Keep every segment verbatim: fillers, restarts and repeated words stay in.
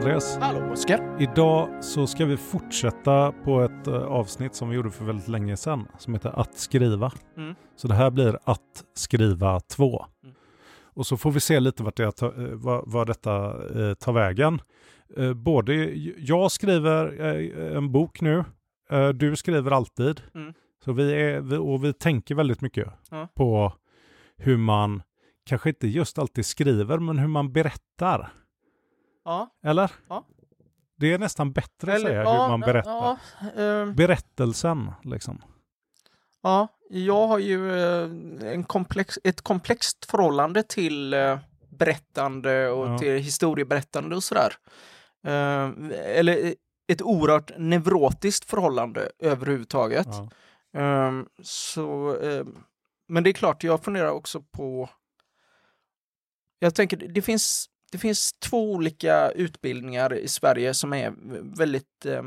Andreas. Hallå Oskar. Idag så ska vi fortsätta på ett uh, avsnitt som vi gjorde för väldigt länge sedan som heter Att skriva. Mm. Så det här blir Att skriva två. Mm. Och så får vi se lite vart det ta, uh, vad, vad detta uh, tar vägen. Uh, både jag skriver uh, en bok nu. Uh, du skriver alltid. Mm. Så vi är, vi, och vi tänker väldigt mycket ja. på hur man kanske inte just alltid skriver men hur man berättar. Ja. Eller? Ja. Det är nästan bättre Eller, att säga ja, hur man berättar. Ja, uh, Berättelsen, liksom. Ja, jag har ju uh, en komplex, ett komplext förhållande till uh, berättande och ja. till historieberättande och sådär. Uh, eller ett oerhört neurotiskt förhållande överhuvudtaget. Ja. Uh, så, uh, men det är klart, jag funderar också på... Jag tänker, det finns... Det finns två olika utbildningar i Sverige som är väldigt eh,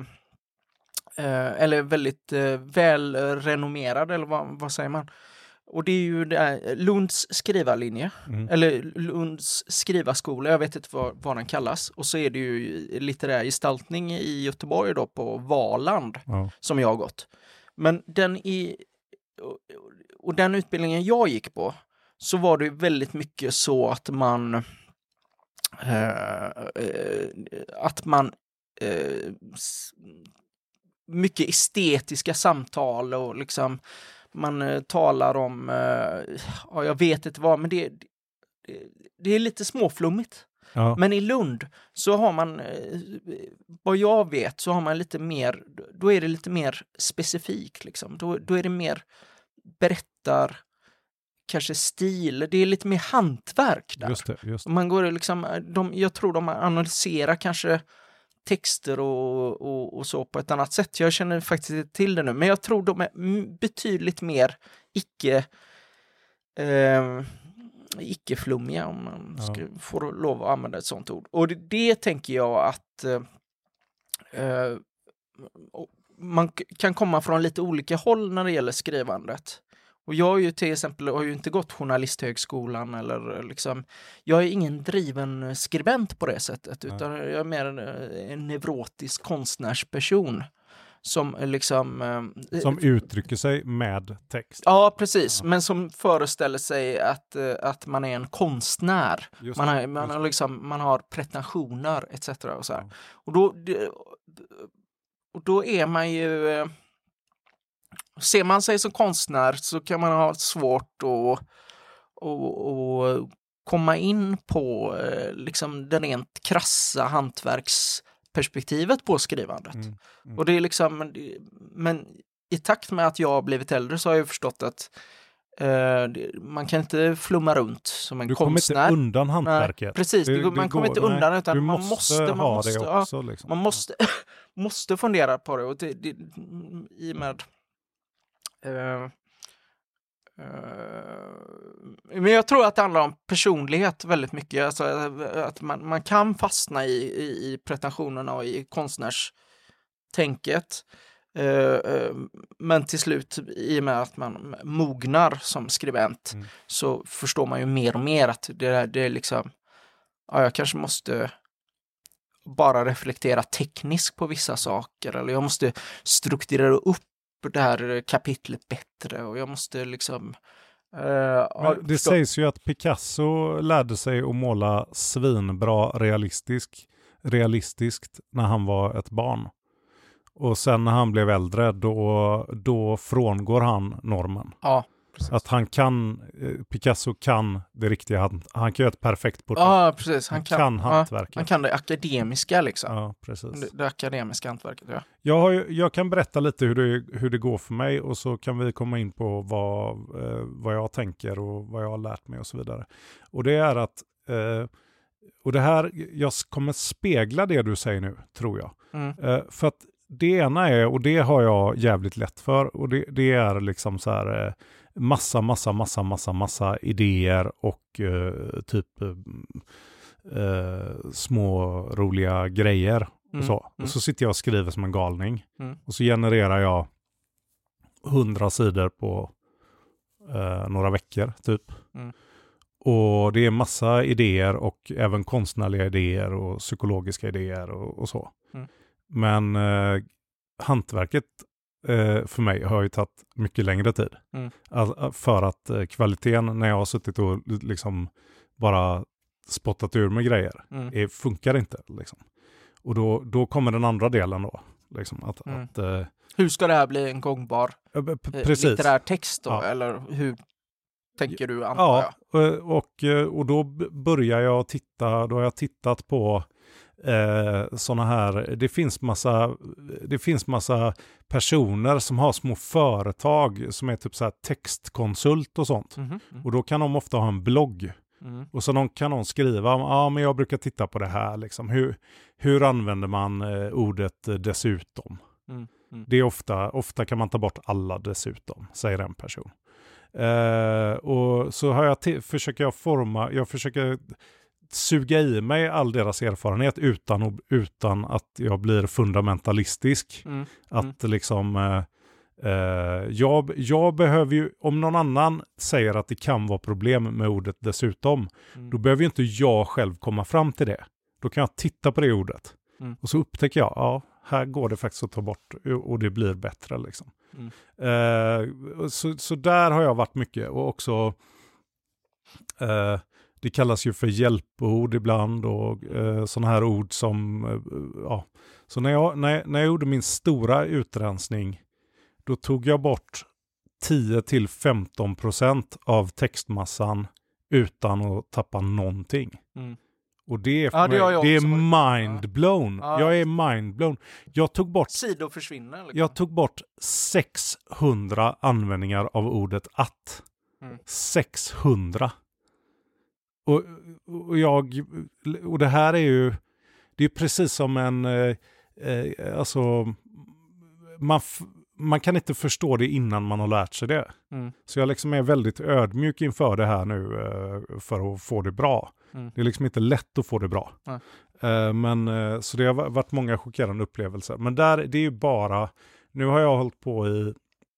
eller väldigt eh, välrenommerade, eller vad, vad säger man? Och det är ju det här, Lunds skrivarlinje, mm. eller Lunds skrivarskola, jag vet inte vad, vad den kallas. Och så är det ju litterär gestaltning i Göteborg då på Valand ja. som jag har gått. Men den i och, och den utbildningen jag gick på så var det väldigt mycket så att man Uh, uh, att man uh, s- mycket estetiska samtal och liksom man uh, talar om uh, ja, jag vet inte vad, men det, det, det är lite småflummigt. Ja. Men i Lund så har man uh, vad jag vet så har man lite mer, då är det lite mer specifikt liksom. Då, då är det mer berättar kanske stil, det är lite mer hantverk där. Just det, just det. Man går liksom, de, jag tror de analyserar kanske texter och, och, och så på ett annat sätt. Jag känner faktiskt inte till det nu, men jag tror de är betydligt mer icke eh, icke-flummiga, om man ska, ja. får lov att använda ett sånt ord. Och det, det tänker jag att eh, man kan komma från lite olika håll när det gäller skrivandet. Och jag är ju till exempel har ju inte gått journalisthögskolan eller liksom, jag är ingen driven skribent på det sättet utan jag är mer en, en neurotisk konstnärsperson som liksom som eh, uttrycker sig med text. Ja, precis, ja. Men som föreställer sig att, att man är en konstnär. Just man har, man har liksom man har pretensioner et cetera och så här. Ja. Och då och då är man ju ser man sig som konstnär så kan man ha svårt att, att, att komma in på liksom den rent krassa hantverksperspektivet på skrivandet. Mm, mm. Och det är liksom, men i takt med att jag har blivit äldre så har jag förstått att eh, man kan inte flumma runt som en du konstnär. Du kommer inte undan hantverket. Nej, precis, det, det, man det kommer går, inte undan nej, utan man måste, måste, man ha måste, det också. Liksom. Man måste, måste fundera på det. Och det, det i och med Uh, uh, men jag tror att det handlar om personlighet väldigt mycket, alltså att man, man kan fastna i, i, i pretensionerna och i konstnärstänket uh, uh, men till slut i och med att man mognar som skribent mm. så förstår man ju mer och mer att det, det är liksom ja, jag kanske måste bara reflektera tekniskt på vissa saker eller jag måste strukturera upp det här kapitlet bättre och jag måste liksom uh, Men det förstå- sägs ju att Picasso lärde sig att måla svinbra realistisk, realistiskt när han var ett barn. Och sen när han blev äldre då, då frångår han normen. Ja, precis. Att han kan, Picasso kan det riktiga, han, han kan göra ett perfekt porträtt. Ja, precis. Han, han kan, kan hantverket. Ja, han kan det akademiska liksom. Ja, precis. Det, det akademiska hantverket, ja. Jag, har ju, jag kan berätta lite hur det, hur det går för mig och så kan vi komma in på vad, eh, vad jag tänker och vad jag har lärt mig och så vidare. Och det är att, eh, och det här, jag kommer spegla det du säger nu, tror jag. Mm. Eh, för att det ena är, och det har jag jävligt lätt för, och det, det är liksom så här... Eh, massa, massa, massa, massa, massa idéer och uh, typ uh, små roliga grejer och mm, så. Mm. Och så sitter jag och skriver som en galning. Mm. Och så genererar jag hundra sidor på uh, några veckor typ. Mm. och det är massa idéer och även konstnärliga idéer och psykologiska idéer och, och så. Mm. Men eh, hantverket eh, för mig har ju tagit mycket längre tid. Mm. All, för att eh, kvaliteten när jag har suttit och liksom bara spottat ur med grejer mm. är, funkar inte. Liksom. Och då, då kommer den andra delen då. Liksom, att, mm. att, eh, hur ska det här bli en gångbar p- litterär text då? Ja. Eller hur tänker du, antar ja, jag? Och, och då börjar jag titta, då har jag tittat på eh, sådana här, det finns massa det finns massa personer som har små företag som är typ så här textkonsult och sånt. Mm-hmm. Mm. Och då kan de ofta ha en blogg. Mm. Och så de, kan de skriva, ja ah, men jag brukar titta på det här liksom. Hur, hur använder man eh, ordet eh, dessutom? Mm. Mm. Det är ofta, ofta kan man ta bort alla dessutom, säger en person. Eh, och så har jag t- försöker jag forma, jag försöker suga i mig all deras erfarenhet utan, och, utan att jag blir fundamentalistisk. Mm. Att mm. liksom eh, eh, jag, jag behöver ju, om någon annan säger att det kan vara problem med ordet dessutom, mm. då behöver ju inte jag själv komma fram till det. Då kan jag titta på det ordet. Mm. Och så upptäcker jag, ja, här går det faktiskt att ta bort och det blir bättre liksom. Mm. Eh, så, så där har jag varit mycket och också eh, det kallas ju för hjälpord ibland och eh, sådana här ord som eh, ja. Så när jag, när, när jag gjorde min stora utrensning då tog jag bort tio till femton procent av textmassan utan att tappa någonting. Mm. Och det är, för ja, det, mig, det är varit... mindblown. Ja. Jag är mindblown. Jag tog bort sidor försvinner. Liksom. Jag tog bort sexhundra användningar av ordet att. Mm. sexhundra. Och, och jag och det här är ju det är precis som en eh, eh, alltså man f- man kan inte förstå det innan man har lärt sig det. Mm. Så jag liksom är väldigt ödmjuk inför det här nu eh, för att få det bra. Mm. Det är liksom inte lätt att få det bra. Mm. Uh, men, uh, så det har varit många chockerande upplevelser. Men där, det är ju bara, nu har jag hållit på i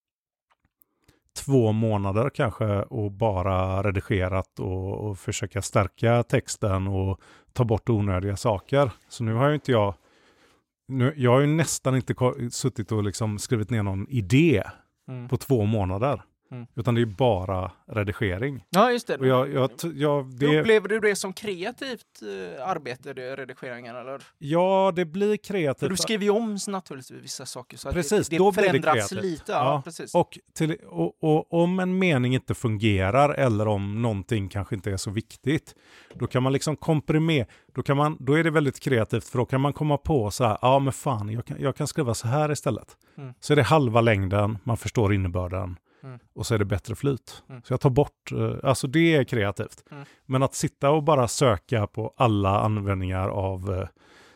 två månader kanske och bara redigerat och, och försöka stärka texten och ta bort onödiga saker. Så nu har ju inte jag, nu, jag har ju nästan inte suttit och liksom skrivit ner någon idé mm. på två månader. Mm. Utan det är bara redigering. Ja, just det. Och jag, jag, jag, det... Upplever du det som kreativt eh, arbete, det redigeringen? Eller? Ja, det blir kreativt. För du skriver ju om naturligtvis vissa saker. Så precis, att det, det då förändras blir det kreativt. lite. Ja, ja. Precis. Och, till, och, och om en mening inte fungerar eller om någonting kanske inte är så viktigt, då kan man liksom komprimera. Då, kan man, då är det väldigt kreativt för då kan man komma på så här, ja men fan, jag kan, jag kan skriva så här istället. Mm. Så är det halva längden, man förstår innebörden. Mm. Och så är det bättre flyt. Mm. Så jag tar bort, alltså det är kreativt. Mm. Men att sitta och bara söka på alla användningar av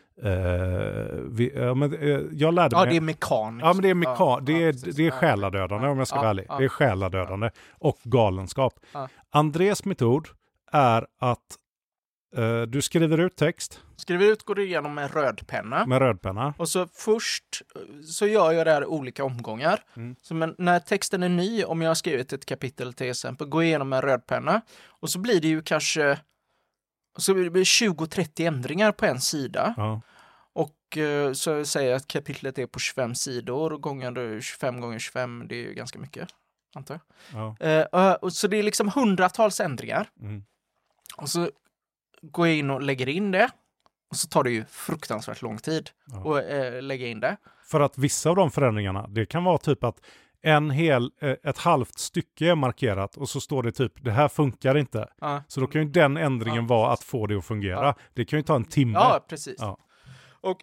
eh, vi, ja, men, eh, jag lärde ja, mig. det är mekaniskt. Ja, men det är mekan, ja, det är, ja, det är själadödande om jag ska ja, vara ärlig. ja, det är själadödande ja. Och galenskap. Ja. Andres metod är att Uh, du skriver ut text. Skriver ut, går du igenom med rödpenna. Med rödpenna. Och så först så gör jag det här i olika omgångar. Mm. Så men när texten är ny, om jag har skrivit ett kapitel till exempel, går jag igenom med rödpenna. Och så blir det ju kanske så blir det tjugo trettio ändringar på en sida. Ja. Och uh, så säger jag att kapitlet är på tjugofem sidor. Och gånger tjugofem gånger tjugofem, det är ju ganska mycket, antar jag. Ja. Uh, uh, och så det är liksom hundratals ändringar. Mm. Och så går jag in och lägger in det. Och så tar det ju fruktansvärt lång tid ja. att äh, lägga in det. För att vissa av de förändringarna, det kan vara typ att en hel, äh, ett halvt stycke är markerat och så står det typ, det här funkar inte. Ja. Så då kan ju den ändringen ja, vara att få det att fungera. Ja. Det kan ju ta en timme. Ja, precis. Ja. Och,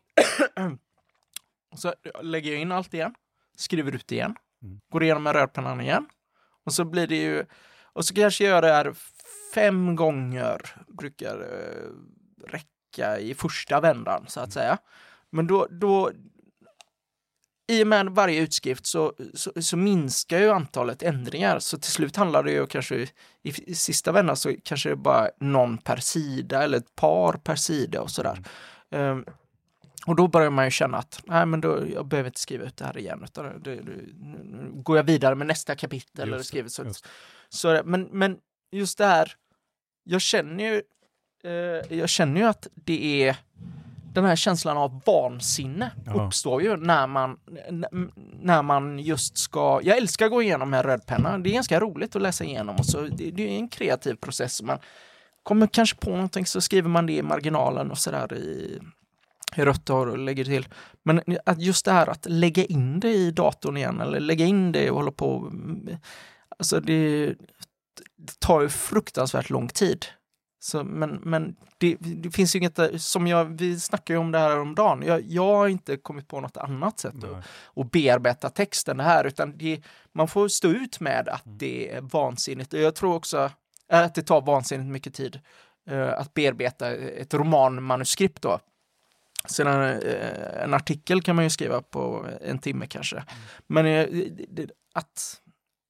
och så lägger jag in allt igen. Skriver ut igen. Mm. Går igenom med rödpennan igen. Och så blir det ju, och så kanske jag gör det här fem gånger brukar uh, räcka i första vändan så att säga. Men då, då i och med varje utskrift så, så, så minskar ju antalet ändringar. Så till slut handlar det ju kanske i, i sista vändan så kanske det är bara någon per sida eller ett par per sida och sådär. Mm. Um, och då börjar man ju känna att nej, men då, jag behöver inte skriva ut det här igen utan det, det, nu går jag vidare med nästa kapitel. Eller skriver så, så, men, men just det här jag känner ju eh, jag känner ju att det är den här känslan av vansinne ja. uppstår ju när man n- när man just ska, jag älskar att gå igenom med rödpenna, det är ganska roligt att läsa igenom och så det, det är en kreativ process, man kommer kanske på någonting så skriver man det i marginalen och sådär i i rött och lägger till. Men att just det här att lägga in det i datorn igen eller lägga in det och hålla på, alltså det, det tar ju fruktansvärt lång tid. Så, men men det, det finns ju inget, som jag, vi snackar ju om det här om dagen. Jag, jag har inte kommit på något annat sätt att, att bearbeta texten här, utan det, man får stå ut med att det är vansinnigt. Och jag tror också att det tar vansinnigt mycket tid uh, att bearbeta ett romanmanuskript då. Sedan uh, en artikel kan man ju skriva på en timme kanske. Mm. Men uh, det, att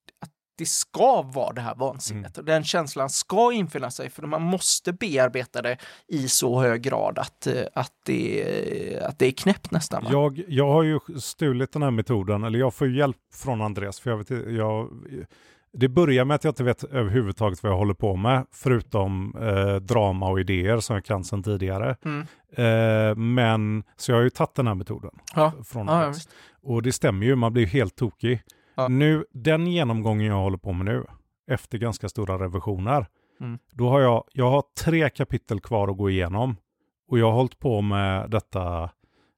det ska vara det här vansinnet mm. och den känslan ska infinna sig, för man måste bearbeta det i så hög grad att, att, det, att det är knäppt nästan. Va? Jag, jag har ju stulit den här metoden, eller jag får hjälp från Andreas, för jag vet, jag, det börjar med att jag inte vet överhuvudtaget vad jag håller på med, förutom eh, drama och idéer som jag kan sedan tidigare. Mm. Eh, men så jag har ju tagit den här metoden ja. från ja, Andreas. Ja, och det stämmer ju, man blir helt tokig. Ja. Nu, den genomgången jag håller på med nu, efter ganska stora revisioner, mm. då har jag, jag har tre kapitel kvar att gå igenom. Och jag har hållit på med detta,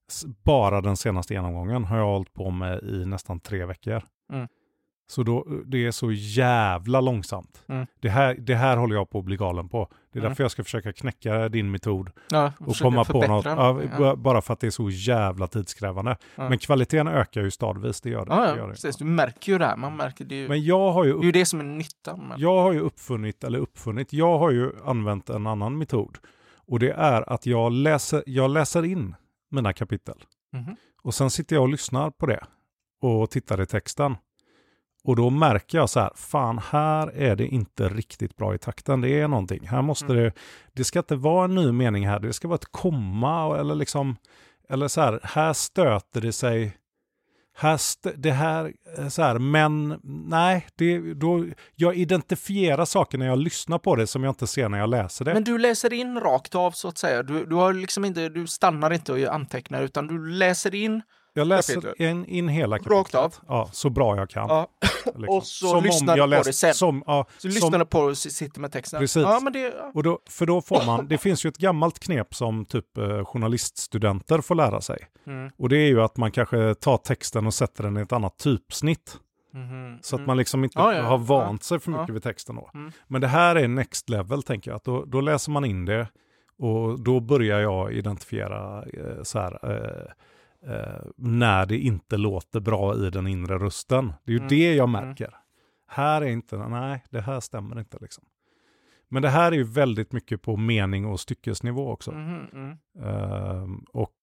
bara den senaste genomgången har jag hållit på med i nästan tre veckor. Mm. Så då, det är så jävla långsamt. Mm. Det, här, det här håller jag på att bli galen på. Det är mm. därför jag ska försöka knäcka din metod. Ja, och komma på något. Ja, ja. Bara för att det är så jävla tidskrävande. Ja. Men kvaliteten ökar ju stadvis. Det gör det. Ja, ja, det, gör det. Precis. Du märker ju det här. Man märker det ju. Men jag har ju upp... det är ju det som är nyttan. Men... Jag har ju uppfunnit, eller uppfunnit, jag har ju använt en annan metod. Och det är att jag läser, jag läser in mina kapitel. Mm. Och sen sitter jag och lyssnar på det. Och tittar i texten. Och då märker jag så här, fan, här är det inte riktigt bra i takten. Det är någonting. Här måste mm. det, det ska inte vara en ny mening här. Det ska vara ett komma eller liksom, eller så här, här stöter det sig, här stö, det här, så här, men nej, det, då, jag identifierar saker när jag lyssnar på det som jag inte ser när jag läser det. Men du läser in rakt av så att säga. Du, du har liksom inte, du stannar inte och antecknar, utan du läser in. Jag läser in, in hela kapitlet. Rakt av. Ja, så bra jag kan. Ja. Liksom. Och så som lyssnar du på läst, det sen. Som, ja, så lyssnar du på det och sitter med texten. Precis. Ja, men det, ja. Och då, för då får man, det finns ju ett gammalt knep som typ eh, journaliststudenter får lära sig. Mm. Och det är ju att man kanske tar texten och sätter den i ett annat typsnitt. Mm. Så att man liksom inte ja, ja, har vant ja. sig för mycket ja. vid texten då. Mm. Men det här är next level, tänker jag. Att då, då läser man in det och då börjar jag identifiera eh, så här... Eh, Uh, när det inte låter bra i den inre rösten. Det är ju mm. det jag märker. Mm. Här är inte, nej, det här stämmer inte liksom. Men det här är ju väldigt mycket på mening och styckesnivå också. Mm, mm. Uh, och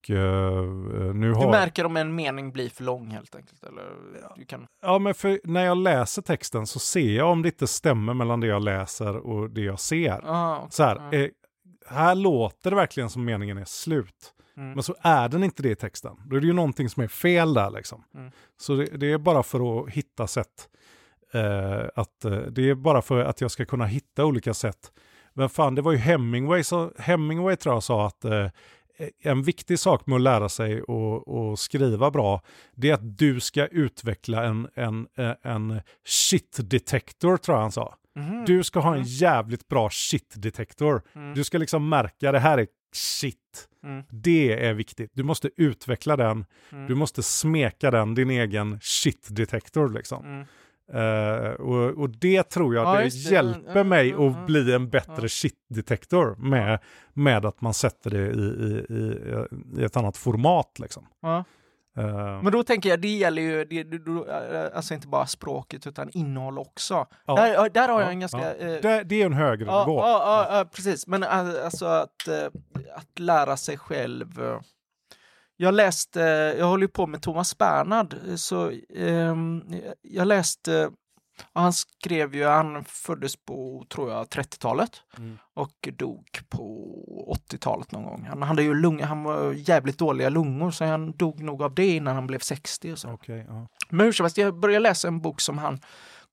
uh, nu har... Du märker om en mening blir för lång helt enkelt? Eller du kan... Ja, men för när jag läser texten så ser jag om det inte stämmer mellan det jag läser och det jag ser. Ah, okay. Så här, ah. eh, här låter det verkligen som meningen är slut. Mm. Men så är den inte det i texten. Då är det ju någonting som är fel där liksom. Mm. Så det, det är bara för att hitta sätt. Eh, att, eh, det är bara för att jag ska kunna hitta olika sätt. Men fan, det var ju Hemingway. Så Hemingway tror jag sa att eh, en viktig sak med att lära sig och, och skriva bra, det är att du ska utveckla en, en, en shit detector, tror jag han sa. Mm. Du ska ha en jävligt bra shit detector. Mm. Du ska liksom märka, det här är shit. Mm. Det är viktigt. Du måste utveckla den. Mm. Du måste smeka den, din egen shit-detektor liksom. Mm. Uh, och, och det tror jag, ja, det hjälper det. mig mm, att mm, bli en bättre mm. shit-detektor med, med att man sätter det i, i, i, i ett annat format liksom. Ja. Uh, Men då tänker jag, det gäller ju det, det, alltså inte bara språket utan innehåll också. Ja, där, där har jag ja, en ganska... Ja. Uh, det, det är en högre ja, nivå. Ja, ja, ja, precis. Men alltså att, att lära sig själv. Jag läste, jag håller ju på med Thomas Bernhard, så um, jag läste, han skrev ju, han föddes på, tror jag, trettiotalet mm. och dog på åttiotalet någon gång. Han hade ju lung, han var jävligt dåliga lungor, så han dog nog av det innan han blev sextio och så. Okay, ja. Men hur som helst, jag började läsa en bok som han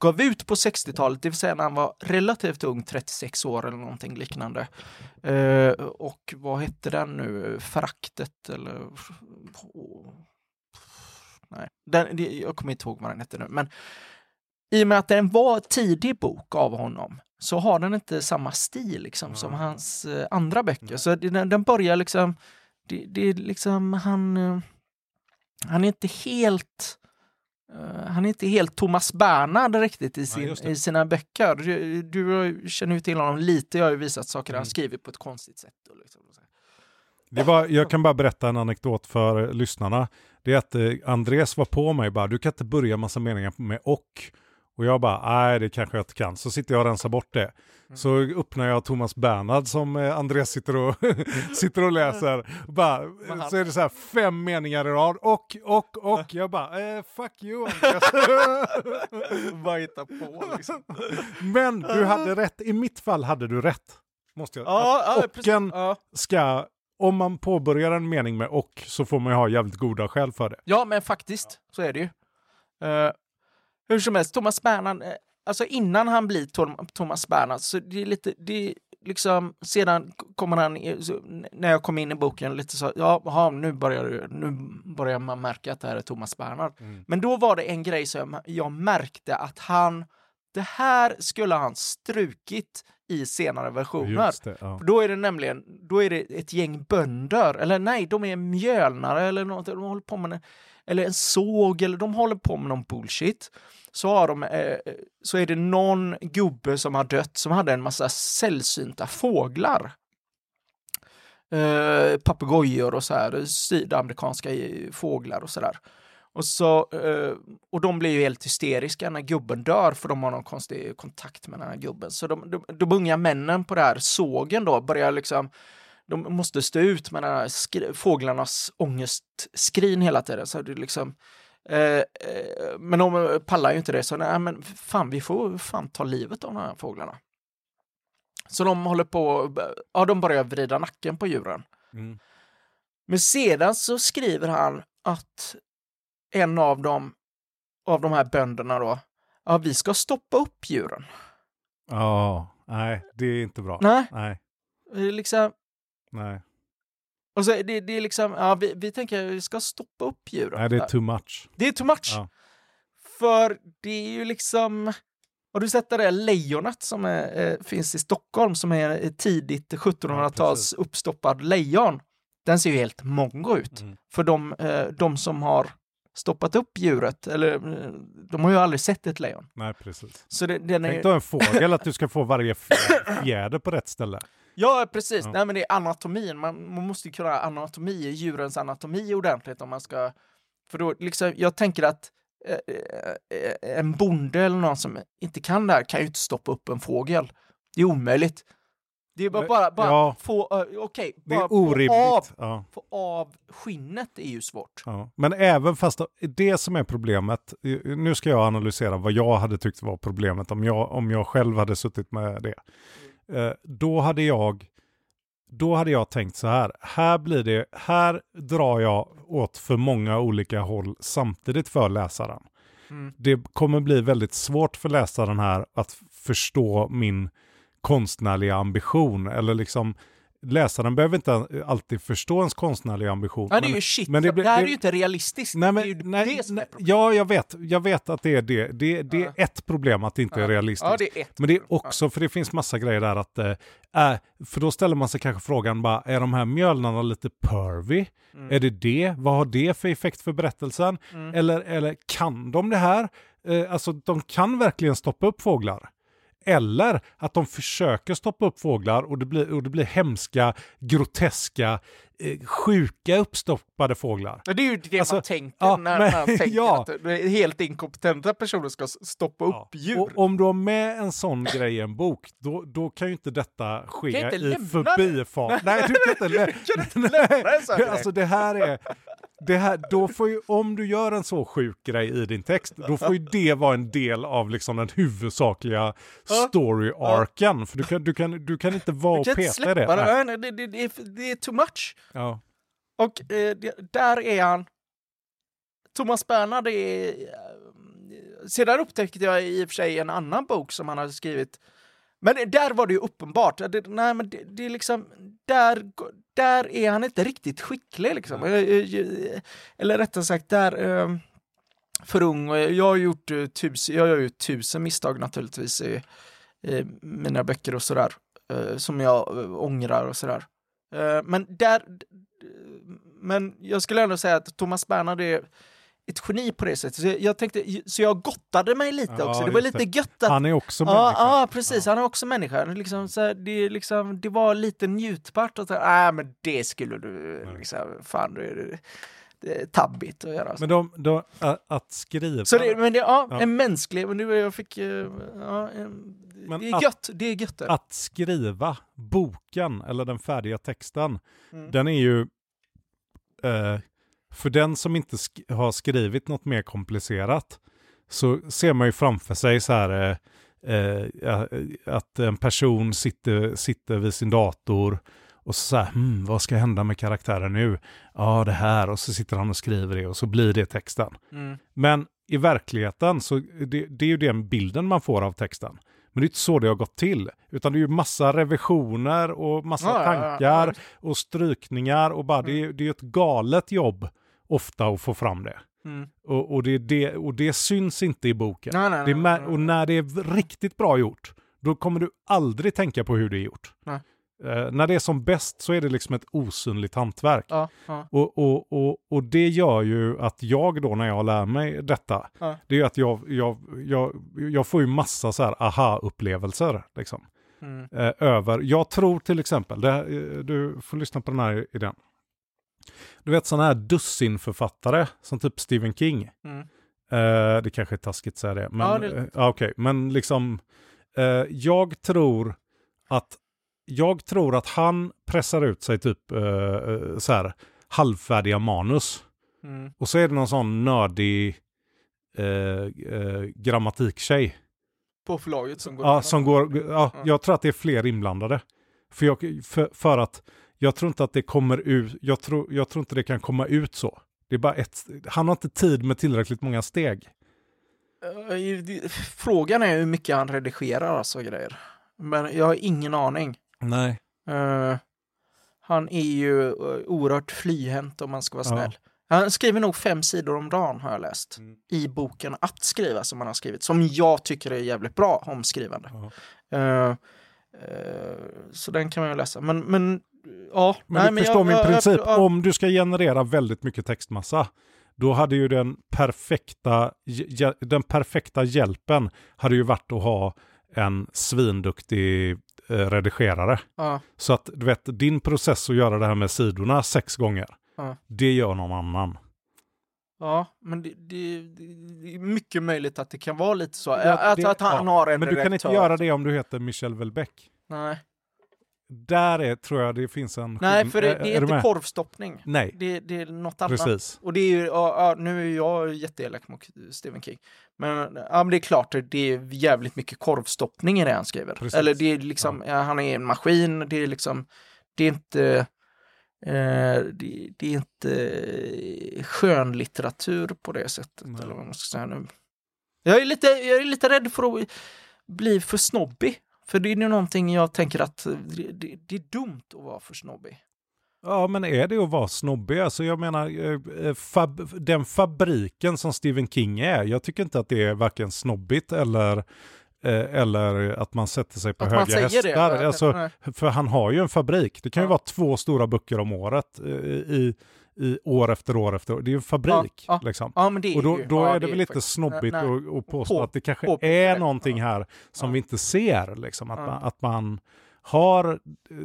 gav ut på sextiotalet, det vill säga när han var relativt ung, trettiosex år eller någonting liknande. Uh, och vad hette den nu? Föraktet eller... Oh. Nej, den, det, jag kommer inte ihåg vad den hette nu. Men i och med att den var tidig bok av honom så har den inte samma stil liksom, mm. som hans uh, andra böcker. Mm. Så den, den börjar liksom... Det, det är liksom... Han, uh, han är inte helt... Uh, han är inte helt Thomas Bernhard riktigt i, sin, ja, i sina böcker. Du, du känner ju till honom lite. Jag har ju visat saker mm. han skrivit på ett konstigt sätt. Och liksom. Det var, jag kan bara berätta en anekdot för lyssnarna. Det är att eh, Andres var på mig bara, du kan inte börja massa meningar med och. Och jag bara, nej det kanske jag inte kan. Så sitter jag och rensar bort det. Mm. Så öppnar jag Thomas Bernhard som eh, Andres sitter och, sitter och läser. Bara, så är det så här fem meningar i rad. Och, och, och. Jag bara, eh, fuck you Andres. Bara hitta på liksom. Men du hade rätt. I mitt fall hade du rätt. Måste jag. Ja, ja, ocken ja. ska... Om man påbörjar en mening med och så får man ju ha jävligt goda skäl för det. Ja, men faktiskt så är det ju. Uh, hur som helst, Thomas Bernhard, uh, alltså innan han blir Tom, Thomas Bernhard, så det är lite, det är liksom, sedan kommer han, så, när jag kom in i boken lite så, ja, aha, nu börjar nu börjar man märka att det här är Thomas Bernhard. Mm. Men då var det en grej som jag, jag märkte att han, det här skulle han strukit i senare versioner. Det, ja. Då är det nämligen, då är det ett gäng bönder, eller nej, de är mjölnare eller något, de håller på med en, eller en såg, eller de håller på med någon bullshit. Så har de, eh, så är det någon gubbe som har dött som hade en massa sällsynta fåglar. Eh, papegojor och så här, sydamerikanska fåglar och så där. Och, så, och de blir ju helt hysteriska när gubben dör, för de har någon konstig kontakt med den här gubben. Så de, de, de unga männen på det här sågen då börjar liksom, de måste stå ut med den här skri- fåglarnas ångestskrin hela tiden. Så det liksom, eh, men de pallar ju inte det, så nej men fan, vi får fan ta livet av de här fåglarna. Så de håller på, ja de börjar vrida nacken på djuren. Mm. Men sedan så skriver han att en av dem, av de här bönderna då, ja, vi ska stoppa upp djuren. Ja, oh, nej, det är inte bra. Nej. Nej. Det är liksom... Nej. Och så det, det är liksom, ja, vi, vi tänker att vi ska stoppa upp djuren. Nej, det är too much. Det är too much. Ja. För det är ju liksom... Har du sett det där lejonet som är, äh, finns i Stockholm, som är ett tidigt sjuttonhundratals ja, uppstoppad lejon? Den ser ju helt mongo ut. Mm. För de, äh, de som har stoppat upp djuret, eller de har ju aldrig sett ett lejon. Nej, precis. Så det, den är... Tänk då en fågel att du ska få varje fjäder på rätt ställe. Ja, precis. Ja. Nej, men det är anatomin. Man, man måste ju kunna anatomi, djurens anatomi ordentligt om man ska... För då, liksom, jag tänker att eh, en bonde eller någon som inte kan det här kan ju inte stoppa upp en fågel. Det är omöjligt. Det är bara, bara, bara ja. få, uh, okej, okay, det är orimligt. Få av, ja. få av skinnet är ju svårt. Ja. Men även fast det som är problemet, nu ska jag analysera vad jag hade tyckt var problemet om jag, om jag själv hade suttit med det. Mm. Uh, då hade jag då hade jag tänkt så här, här blir det, här drar jag åt för många olika håll samtidigt för läsaren. Mm. Det kommer bli väldigt svårt för läsaren här att förstå min konstnärliga ambition, eller liksom läsaren behöver inte alltid förstå ens konstnärliga ambition. Ja, det är ju shit. Men det, blir, det här det, är ju inte realistiskt. Nej, men, det är ju nej, det som är nej, ja, jag vet. Jag vet att det är det. Det, det är ja. ett problem att det inte ja. är realistiskt. Ja, det är ett. Men det är också, för det finns massa grejer där att, äh, för då ställer man sig kanske frågan, bara, är de här mjölnarna lite pervy? Mm. Är det det? Vad har det för effekt för berättelsen? Mm. Eller, eller kan de det här? Eh, alltså, de kan verkligen stoppa upp fåglar. Eller att de försöker stoppa upp fåglar och det blir, och det blir hemska, groteska, eh, sjuka uppstoppade fåglar. Det är ju det alltså, man tänker ja, när men, man tänker ja. att helt inkompetenta personer ska stoppa ja. upp djur. Och om du har med en sån grej i en bok, då, då kan ju inte detta ske inte i förbifart. Nej, du kan inte, lä- kan inte lämna en sån grej. Alltså det här är... Det här, då får ju, om du gör en så sjuk grej i din text, då får ju det vara en del av liksom den huvudsakliga story-arken. Ja. För du kan, du, kan, du kan inte vara och peta i det. det. Nej, det, det, det, det är too much. Ja. Och eh, det, där är han. Thomas Bernhard är... sedan upptäckte jag i och för sig en annan bok som han hade skrivit. Men där var det ju uppenbart. Det, nej, men det, det är liksom, där, där är han inte riktigt skicklig. Liksom. Mm. Eller rättare sagt, där för ung. Jag har gjort tusen, jag har gjort tusen misstag naturligtvis i, i mina böcker och sådär. Som jag ångrar och sådär. Men där, men jag skulle ändå säga att Thomas Bernhard är ett geni på det sättet. Så jag, jag tänkte, så jag gottade mig lite ja, också. Det var lite det. Gött att... Han är också ja, människa. Ja, precis. Ja. Han är också människa. Liksom, så här, det, liksom, det var lite njutbart. Och så här, äh, men det skulle du... Liksom, fan, det är, det är tabbigt att göra. Men de, de, att skriva... Så det, men det, ja, ja. En mänsklig... Men nu jag fick... Ja, en, men det är att, gött. Det är gött. Att skriva boken, eller den färdiga texten, mm. den är ju... Eh, För den som inte sk- har skrivit något mer komplicerat så ser man ju framför sig så här eh, eh, att en person sitter, sitter vid sin dator och så här, hmm, vad ska hända med karaktären nu? Ja, det här. Och så sitter han och skriver det och så blir det texten. Mm. Men i verkligheten så det, det är ju den bilden man får av texten. Men det är inte så det har gått till. Utan det är ju massa revisioner och massa ja, tankar ja, ja. och strykningar. Och bara, mm. det, är, det är ett galet jobb ofta att få fram det. Mm. Och, och, det, det, och det syns inte i boken. Nej, nej, det är, nej, nej. Och när det är riktigt bra gjort, då kommer du aldrig tänka på hur det är gjort. Uh, när det är som bäst så är det liksom ett osynligt hantverk. Ja, ja. Och, och, och, och det gör ju att jag då när jag lär mig detta, ja. det är att jag, jag, jag, jag får ju massa så här aha-upplevelser liksom. Mm. Uh, över, jag tror till exempel, det, du får lyssna på den här idén. Du vet sådana här dussinförfattare som typ Stephen King. Mm. Uh, det kanske är taskigt att säga det. Men, ja, det... Uh, okej, okay. Men liksom uh, jag tror att Jag tror att han pressar ut sig typ uh, så här halvfärdiga manus. Mm. Och så är det någon sån nördig uh, uh, grammatiktjej. På förlaget som går... Ja, som går, ja, ja, jag tror att det är fler inblandade. För, jag, för, för att jag tror inte att det kommer ut... Jag tror, jag tror inte det kan komma ut så. Det är bara ett... Han har inte tid med tillräckligt många steg. Uh, frågan är hur mycket han redigerar alltså grejer. Men jag har ingen aning. Nej. Uh, han är ju uh, oerhört flyhänt om man ska vara snäll. Ja. Han skriver nog fem sidor om dagen har jag läst. Mm. I boken Att skriva som han har skrivit. Som jag tycker är jävligt bra omskrivande. Ja. Uh, uh, så den kan man ju läsa. Men, men ja. Men nej, du men förstår jag, min jag, princip. Jag, jag, om du ska generera väldigt mycket textmassa. Då hade ju den perfekta, den perfekta hjälpen hade ju varit att ha en svinduktig redigerare. Ja. Så att du vet, din process att göra det här med sidorna sex gånger, ja. det gör någon annan. Ja, men det, det, det är mycket möjligt att det kan vara lite så. Ja, att, det, att han ja. har en Men du kan inte göra det om du heter Michel Houellebecq. Nej. Där är, tror jag det finns en... Nej, för det, det är, är inte korvstoppning. Nej. Det, det är något annat. Precis. Och det är ju, ja, nu är jag jätteelak mot Stephen King. Men, ja, men det är klart, det är jävligt mycket korvstoppning i det han skriver. Precis. Eller det är liksom, ja. Ja, han är en maskin. Det är liksom, det är inte... Eh, det, det är inte skönlitteratur på det sättet. Mm. Eller vad man ska säga nu. Jag är lite, jag är lite rädd för att bli för snobbig. För det är ju någonting jag tänker att det, det, det är dumt att vara för snobbig. Ja, men är det att vara snobbig? Alltså jag menar, fab, den fabriken som Stephen King är, jag tycker inte att det är varken snobbigt eller, eller att man sätter sig på att höga hästar. Det. Alltså, för han har ju en fabrik. Det kan ju ja. vara två stora böcker om året i, i år efter år efter år. Det är ju en fabrik. Ja, liksom. ja, men det är och då, ju, då ja, är det väl lite faktiskt snobbigt att påstå på, att det kanske på, är nej, någonting ja. här som ja. vi inte ser. Liksom. Att, ja. man, att man har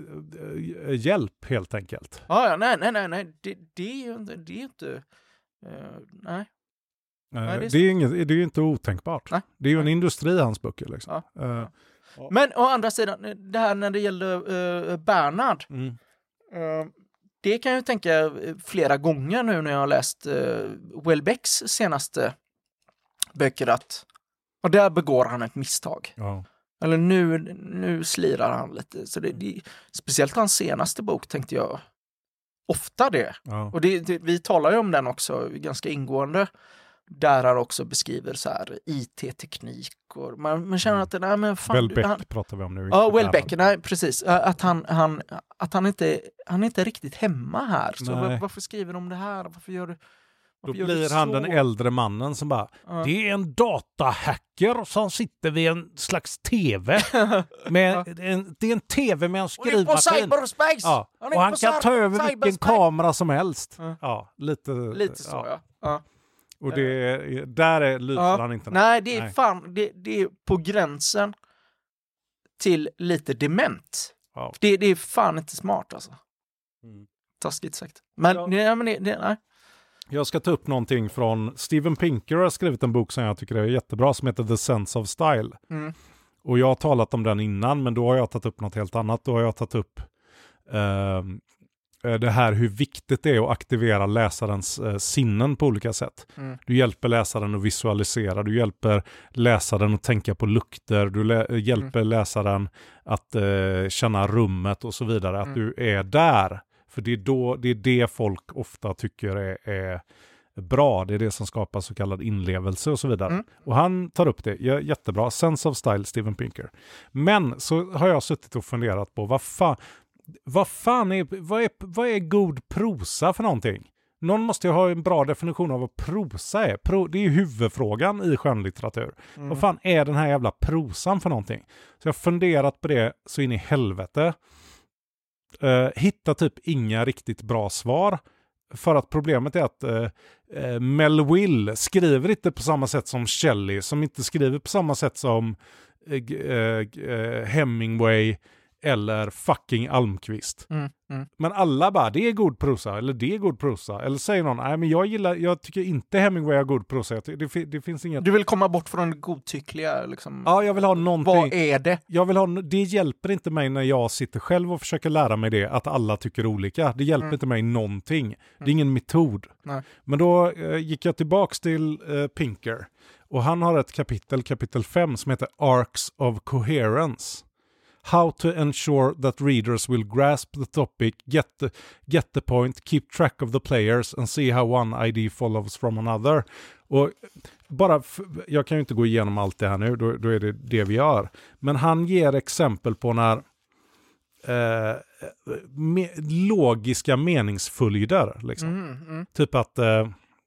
äh, hjälp helt enkelt. Ja, ja nej, nej, nej. nej. Det, det är ju inte... Det är inte uh, nej. Uh, nej, det, är det, är inget, det är ju inte otänkbart. Nej. Det är ju en nej. industri hans böcker. Liksom. Ja. Uh, ja. Men å andra sidan, det här när det gäller uh, Bernhard... Mm. Uh, Det kan jag tänka flera gånger nu när jag har läst uh, Houellebecqs senaste böcker att och där begår han ett misstag. Ja. Eller nu, nu slirar han lite. Så det, det, speciellt hans senaste bok tänkte jag ofta det. Ja. Och det, det, vi talar ju om den också ganska ingående där han också beskriver så här I T-teknik och man, man känner att nej, men fan, Welbeck han, pratar vi om nu. Ja, Welbeck, nej precis. Att han, han, att han inte han är inte riktigt hemma här. Så var, varför skriver de det här? Varför gör du Då blir han den äldre mannen som bara, ja. Det är en datahacker som sitter vid en slags tv. Med ja. en, det är en tv med en skrivmaskin. Ja. Och han kan ta över vilken kamera som helst. Ja, ja lite, lite så, ja. ja. ja. Och det, där är, lyser ja. han inte. Nej, det är Nej. fan, det, det är på gränsen till lite dement. Ja. Det, det är fan inte smart alltså. Mm. Taskigt sagt. Men, ja. nej, men det, det, nej. Jag ska ta upp någonting från Steven Pinker har skrivit en bok som jag tycker är jättebra som heter The Sense of Style. Mm. Och jag har talat om den innan, men då har jag tagit upp något helt annat. Då har jag tagit upp eh, det här hur viktigt det är att aktivera läsarens eh, sinnen på olika sätt. Mm. Du hjälper läsaren att visualisera, du hjälper läsaren att tänka på lukter, du lä- hjälper mm. läsaren att eh, känna rummet och så vidare. Att mm. du är där. För det är, då, det är det folk ofta tycker är, är bra. Det är det som skapar så kallad inlevelse och så vidare. Mm. Och han tar upp det. J- jättebra. Sense of Style, Steven Pinker. Men så har jag suttit och funderat på vad fan, vad fan är, vad är, vad är god prosa för någonting? Någon måste ju ha en bra definition av vad prosa är. Pro, det är ju huvudfrågan i skönlitteratur. Mm. Vad fan är den här jävla prosan för någonting? Så jag har funderat på det så in i helvete. Uh, hitta typ inga riktigt bra svar. För att problemet är att uh, uh, Melville skriver inte på samma sätt som Shelley, som inte skriver på samma sätt som uh, uh, uh, Hemingway eller fucking Almqvist. Mm, mm. Men alla bara, det är god prosa, eller det är god prosa. Eller säger någon, nej men jag gillar, jag tycker inte Hemingway har god prosa. Det, det, det finns inget... Du vill komma bort från det godtyckliga liksom. Ja, jag vill ha någonting. Vad är det? Jag vill ha, det hjälper inte mig när jag sitter själv och försöker lära mig det, att alla tycker olika. Det hjälper mm. inte mig någonting. Mm. Det är ingen metod. Nej. Men då eh, gick jag tillbaks till eh, Pinker. Och han har ett kapitel, kapitel fem, som heter Arcs of Coherence. How to ensure that readers will grasp the topic, get the, get the point, keep track of the players and see how one I D follows from another. Och bara, f- jag kan ju inte gå igenom allt det här nu, då, då är det det vi gör. Men han ger exempel på när eh, me- logiska meningsföljder. Liksom. Mm, mm. Typ att eh,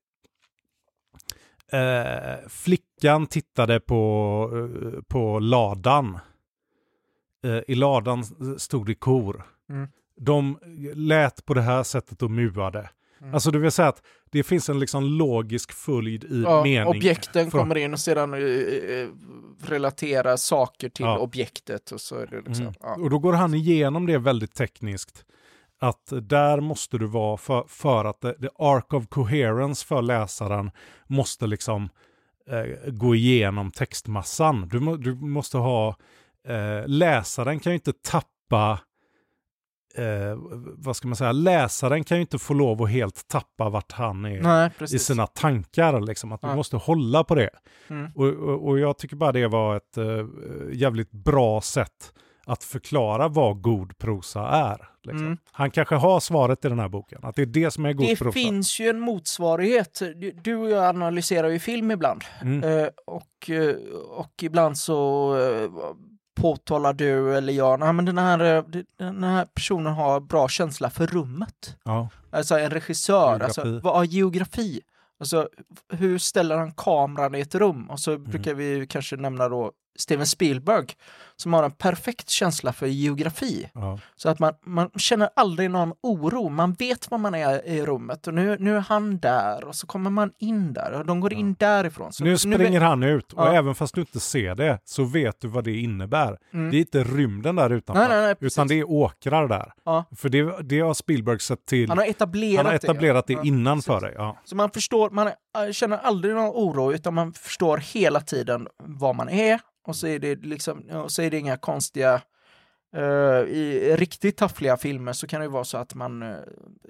eh, flickan tittade på, eh, på ladan. I ladan stod det kor. Mm. De lät på det här sättet och muade. Mm. Alltså det vill säga att det finns en liksom logisk följd i ja, mening. Objekten från... kommer in och sedan uh, relaterar saker till ja. objektet. Och, så är det liksom, mm. ja. och då går han igenom det väldigt tekniskt. Att där måste du vara för, för att the, the arc of coherence för läsaren måste liksom uh, gå igenom textmassan. Du, må, du måste ha Uh, läsaren kan ju inte tappa uh, vad ska man säga, läsaren kan ju inte få lov att helt tappa vart han är. Nej, i sina tankar liksom, att ja. du måste hålla på det. Mm. Och, och, och jag tycker bara det var ett uh, jävligt bra sätt att förklara vad god prosa är. Liksom. Mm. Han kanske har svaret i den här boken, att det är det som är god det prosa. Det finns ju en motsvarighet. Du, du och jag analyserar ju film ibland. Mm. Uh, och, uh, och ibland så uh, påtalar du eller jag, nej men den här, den här personen har bra känsla för rummet. Ja. Alltså en regissör, geografi. Alltså vad är geografi? Alltså hur ställer han kameran i ett rum? Och så mm. brukar vi kanske nämna då Steven Spielberg som har en perfekt känsla för geografi. Ja. Så att man, man känner aldrig någon oro. Man vet var man är i rummet. Och nu, nu är han där. Och så kommer man in där. Och de går ja. in därifrån. Så nu springer nu... han ut. Och ja. även fast du inte ser det så vet du vad det innebär. Mm. Det är inte rymden där utanför. Nej, nej, nej, utan det är åkrar där. Ja. För det, det har Spielberg sett till. Han har etablerat, han har etablerat det, det ja. innan för dig. Ja. Så man förstår, man känner aldrig någon oro. Utan man förstår hela tiden vad man är. Och så är det liksom, och så är det inga konstiga uh, i riktigt taffliga filmer så kan det vara så att man uh,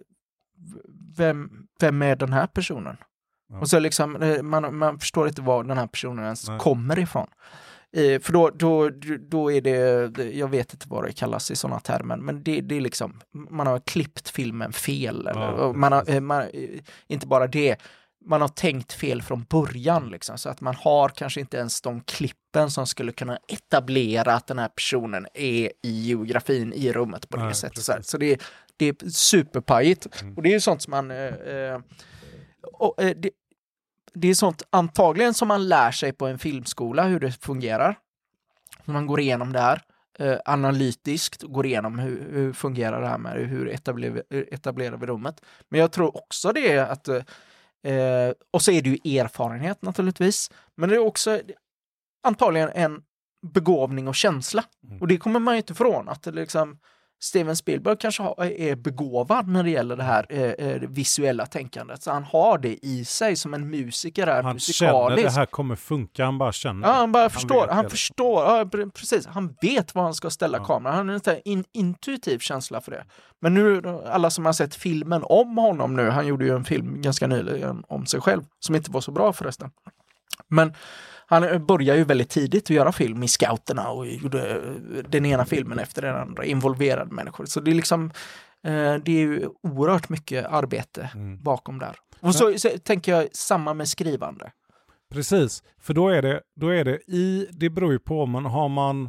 vem, vem är den här personen? Ja. Och så liksom uh, man, man förstår inte var den här personen ens Nej. kommer ifrån. Uh, för då, då, då är det, jag vet inte vad det kallas i sådana termer, men det, det är liksom, man har klippt filmen fel. Eller, ja, man har, man, inte bara det, man har tänkt fel från början liksom, så att man har kanske inte ens de klippen som skulle kunna etablera att den här personen är i geografin i rummet på det Nej, sättet. Så, så det, är, det är superpajigt. Mm. Och det är ju sånt som man... Eh, och, eh, det, det är sånt antagligen som man lär sig på en filmskola hur det fungerar. Man går igenom det här eh, analytiskt, går igenom hur, hur fungerar det här med hur etablerar, etablerar vi rummet. Men jag tror också det är att eh, och så är det ju erfarenhet naturligtvis, men det är också antagligen en begåvning och känsla. Mm. Och det kommer man ju inte ifrån, att det liksom Steven Spielberg kanske har, är begåvad när det gäller det här eh, visuella tänkandet. Så han har det i sig som en musiker är han musikalisk. Känner det här kommer funka, han bara känner. Ja, han bara han förstår. Han förstår, ja, precis. Han vet var han ska ställa ja. kameran. Han har en in, intuitiv känsla för det. Men nu, alla som har sett filmen om honom nu, han gjorde ju en film ganska nyligen om sig själv, som inte var så bra förresten. Men han började ju väldigt tidigt att göra film i Scouterna och gjorde den ena filmen efter den andra, involverade människor. Så det är liksom, eh, det är ju oerhört mycket arbete mm. bakom där. Och så, så tänker jag samma med skrivande. Precis, för då är det, då är det i, det beror ju på, men har man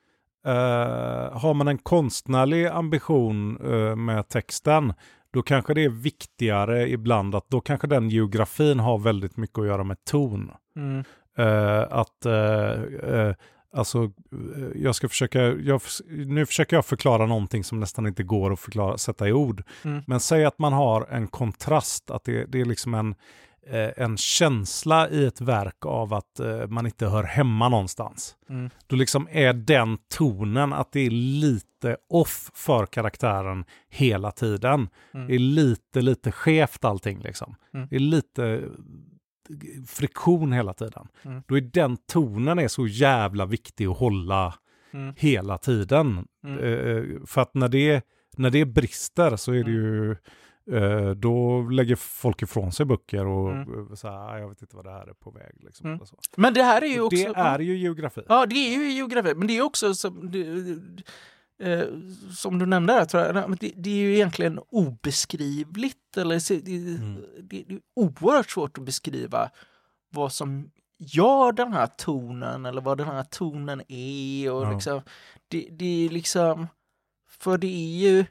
eh, har man en konstnärlig ambition eh, med texten, då kanske det är viktigare ibland att då kanske den geografin har väldigt mycket att göra med ton. Mm. Uh, att uh, uh, alltså uh, jag ska försöka jag, nu försöker jag förklara någonting som nästan inte går att förklara, sätta i ord. Mm. Men säg att man har en kontrast, att det, det är liksom en, uh, en känsla i ett verk av att uh, man inte hör hemma någonstans. Mm. Då liksom är den tonen att det är lite off för karaktären hela tiden. Mm. Det är lite, lite skevt allting liksom. Mm. Det är lite friktion hela tiden. Mm. Då är den tonen är så jävla viktig att hålla mm. hela tiden. Mm. Eh, för att när det, när det brister så är det ju eh, då lägger folk ifrån sig böcker och mm. så här, jag vet inte vad det här är på väg. Liksom, mm. så. Men det här är ju och också... Det är ju geografi. Ja, det är ju geografi. Men det är också som, det, eh, som du nämnde här, tror jag, det, det är ju egentligen obeskrivligt. Eller, det, mm. det, det är oerhört svårt att beskriva vad som gör den här tonen eller vad den här tonen är. Och ja. liksom, det, det är liksom... För det är ju...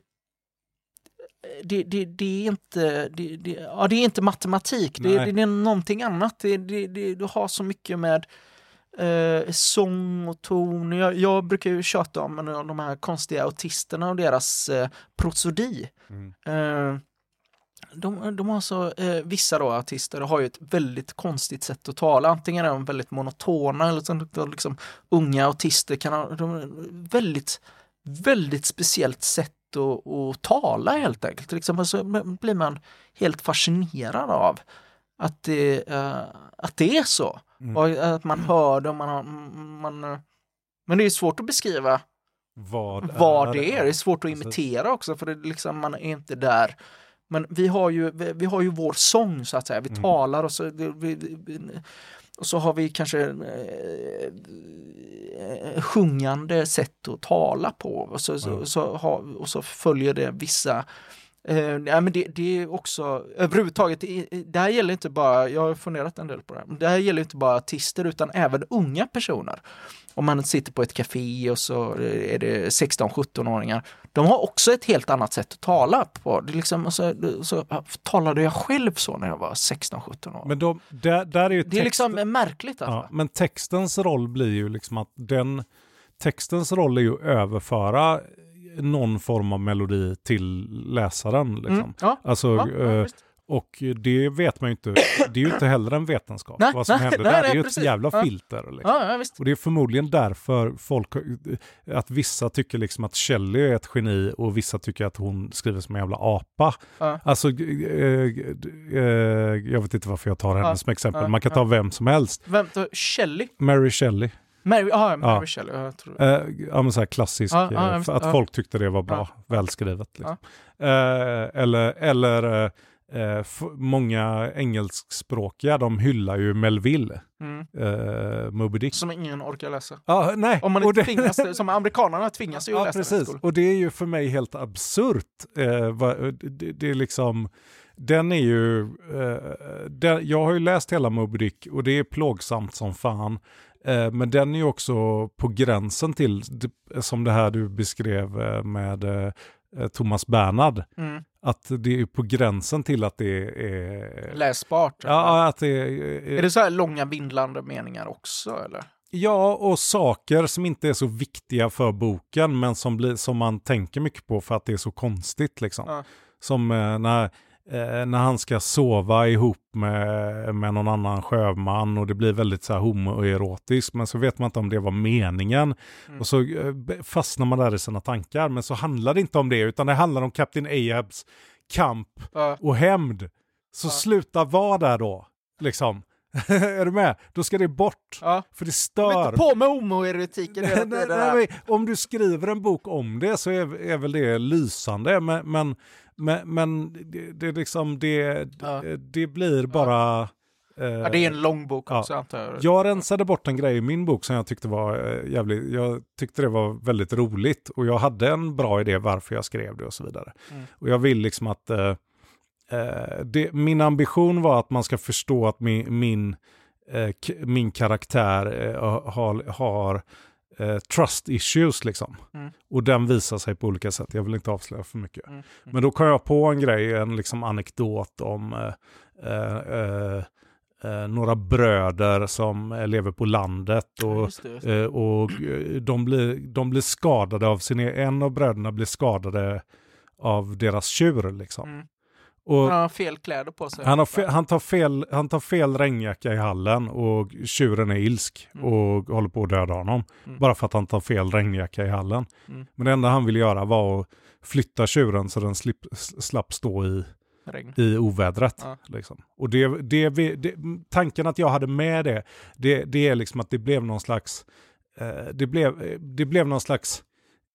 Det, det, det är inte det, det, ja, det är inte matematik. Det, det, det är någonting annat. Det, det, det, du har så mycket med eh, sång och ton. Jag, jag brukar ju tjata om de här konstiga autisterna och deras eh, prosodi. Mm. Eh, de, de har så, eh, vissa då autister har ju ett väldigt konstigt sätt att tala. Antingen är de väldigt monotona eller så, liksom, unga autister kan ha de har väldigt, väldigt speciellt sätt att, att tala helt enkelt. Till exempel så blir man helt fascinerad av att det, uh, att det är så. Mm. Och att man hör det och man har, man, men det är svårt att beskriva vad, vad är det är. Det är svårt att imitera också för det liksom, man är inte där. Men vi har ju, vi, vi har ju vår sång så att säga. Vi mm. talar och så, vi, vi, och så har vi kanske eh, sjungande sätt att tala på. Och så, mm. så, så, har, och så följer det vissa... Eh, ja, men det, det är också... Överhuvudtaget, det, det här gäller inte bara... Jag har funderat en del på det här. Det här gäller inte bara artister utan även unga personer. Om man sitter på ett café och så är det sexton-sjutton-åringar. De har också ett helt annat sätt att tala på. Det är liksom, så, så talade jag själv så när jag var sexton-sjutton år. Men de, där, där är ju det är liksom märkligt. Alltså. Ja, men textens roll blir ju liksom att den... Textens roll är ju att överföra någon form av melodi till läsaren. Liksom. Mm, ja, alltså... Ja, ja, och det vet man ju inte, det är ju inte heller en vetenskap. Nej, vad som nej, händer nej, där nej, är ju precis. Ett jävla ja. filter. Liksom. Ja, ja, visst. Och det är förmodligen därför folk, att vissa tycker liksom att Shelley är ett geni och vissa tycker att hon skriver som en jävla apa. Ja. Alltså, eh, eh, jag vet inte varför jag tar henne ja. som exempel. Ja. Man kan ta ja. vem som helst. Vem då? Shelley? Mary Shelley. Mary, ah, Mary ja. Shelley, jag tror det. Eh, ja, men så här klassisk, ah, ah, för att ah. folk tyckte det var bra, ah. välskrivet. Liksom. Ah. Eh, eller... eller Eh, f- många engelskspråkiga, de hyllar ju Melville. Mm. Eh, Moby Dick. Som ingen orkar läsa. Ah, nej. Om man inte det... tvingas, som amerikanerna tvingas ju ja, läsa. Precis. Och det är ju för mig helt absurt. Eh, va, det, det är liksom den är ju... Eh, den, jag har ju läst hela Moby Dick och det är plågsamt som fan. Eh, men den är ju också på gränsen till, som det här du beskrev eh, med eh, Thomas Bernhard. Mm. Att det är på gränsen till att det är... Läsbart. Ja, att det är... Är det så här långa vindlande meningar också, eller? Ja, och saker som inte är så viktiga för boken, men som, blir, som man tänker mycket på för att det är så konstigt. Liksom. Ja. Som eh, när, eh, när han ska sova ihop med, med någon annan sjöman och det blir väldigt så här homoerotiskt, men så vet man inte om det var meningen. Mm. Och så eh, fastnar man där i sina tankar, men så handlar det inte om det, utan det handlar om Kapten Ahabs kamp ja. och hämnd. Så ja. sluta vara där då, liksom. Är du med? Då ska det bort. Ja. För det stör. Inte på med homoerotiken. nej, nej, nej, om du skriver en bok om det så är, är väl det lysande. Men, men, men, men det, det, liksom, det, ja. det, det blir bara... Ja. Eh, ja, det är en lång bok också, ja. antar jag. Jag rensade bort en grej i min bok som jag tyckte var eh, jävligt... Jag tyckte det var väldigt roligt. Och jag hade en bra idé varför jag skrev det och så vidare. Mm. Och jag vill liksom att... Eh, Uh, det, min ambition var att man ska förstå att min, min, uh, k- min karaktär uh, har, har uh, trust issues liksom. Mm. Och den visar sig på olika sätt. Jag vill inte avslöja för mycket. Mm. Mm. Men då kom jag på en grej, en liksom anekdot om uh, uh, uh, några bröder som lever på landet och, just det, just det. Uh, och de, blir, de blir skadade av sin, en av bröderna blir skadade av deras tjur liksom. Mm. Och han har fel kläder på sig. Han, har fe- han, tar fel, han tar fel regnjacka i hallen och tjuren är ilsk mm. och håller på att döda honom. Mm. Bara för att han tar fel regnjacka i hallen. Mm. Men det enda han ville göra var att flytta tjuren så den slip, slapp stå i, i ovädret. Ja. Liksom. Och det, det, det, tanken att jag hade med det, det, det är liksom att det blev någon slags eh, det, blev, det blev någon slags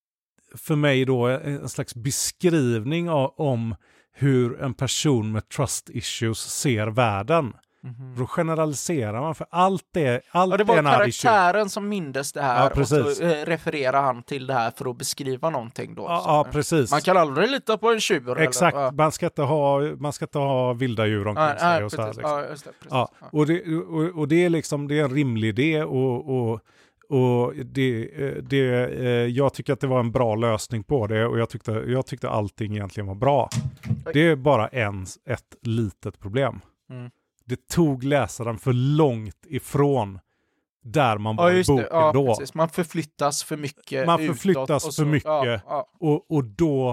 för mig då en slags beskrivning av, om hur en person med trust issues ser världen. Mm-hmm. Då generaliserar man för allt det. Allt ja, det var är karaktären issue. Som mindes det här ja, och så eh, refererar han till det här för att beskriva någonting då. Ja, ja, precis. Man kan aldrig lita på en tjur. Exakt, eller, ja. man, ska inte ha, man ska inte ha vilda djur omkring ja, sig. Nej, och så här, liksom. ja, just det, precis. Ja, och, det, och, och det är liksom det är en rimlig idé och, och Och det, det, jag tycker att det var en bra lösning på det och jag tyckte, jag tyckte allting egentligen var bra. Det är bara en, ett litet problem. Mm. Det tog läsaren för långt ifrån där man var ja, i boken ja, då. Precis. Man förflyttas för mycket. Man förflyttas för så, mycket ja, ja. Och, och då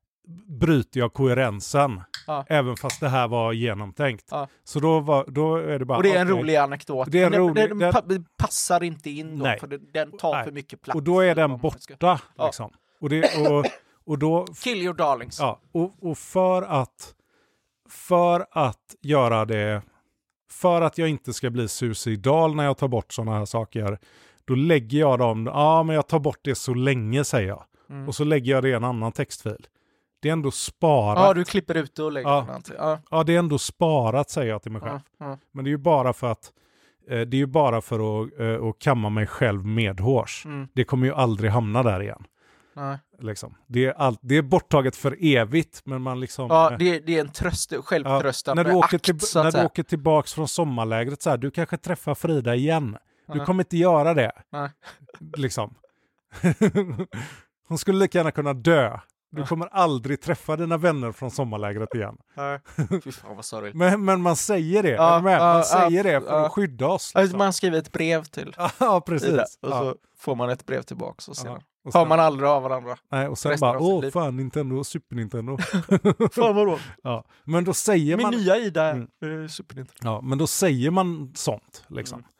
bryter jag koherensen. Ja. Även fast det här var genomtänkt. Ja. Så då, var, då är det bara... Och det är en okay. rolig anekdot. Det är en den, rolig, den, den, den passar inte in då. Nej. För den tar Nej. för mycket plats. Och då är den borta. Ja. Liksom. Och, det, och, och då... Kill your darlings. Ja, och, och för att... För att göra det... För att jag inte ska bli suicidal när jag tar bort sådana här saker. Då lägger jag dem... Ja, men jag tar bort det så länge, säger jag. Mm. Och så lägger jag det i en annan textfil. Det är ändå sparat. Ja, du klipper ut det och lägger ja. någonting. Ja. ja, det är ändå sparat, säger jag till mig själv. Ja, ja. Men det är ju bara för att eh, det är ju bara för att, eh, att kamma mig själv medhårs. Mm. Det kommer ju aldrig hamna där igen. Nej. Liksom. Det, är all, det är borttaget för evigt, men man liksom... Ja, det, det är en tröst, självtröstande ja, när du åker, akt, till, så att när säga. du åker tillbaks från sommarlägret så här, du kanske träffar Frida igen. Du Nej. kommer inte göra det. Nej. Liksom. Hon skulle lika gärna kunna dö. Du kommer aldrig träffa dina vänner från sommarlägret igen. Nej. Fy fan vad sorgligt. men, men man säger det. Ja, man ja, säger ja, det för ja. att skydda oss. Liksom. Man skriver ett brev till. Ja, precis. Och så ja. får man ett brev tillbaka. Och sen ja. och sen, har man aldrig av varandra. Nej, och sen bara, åh fan, Nintendo, Super Nintendo. Fan vadå? Ja. Men då säger Min man... Min nya Ida är mm. Super Nintendo. Ja, men då säger man sånt, liksom. Mm.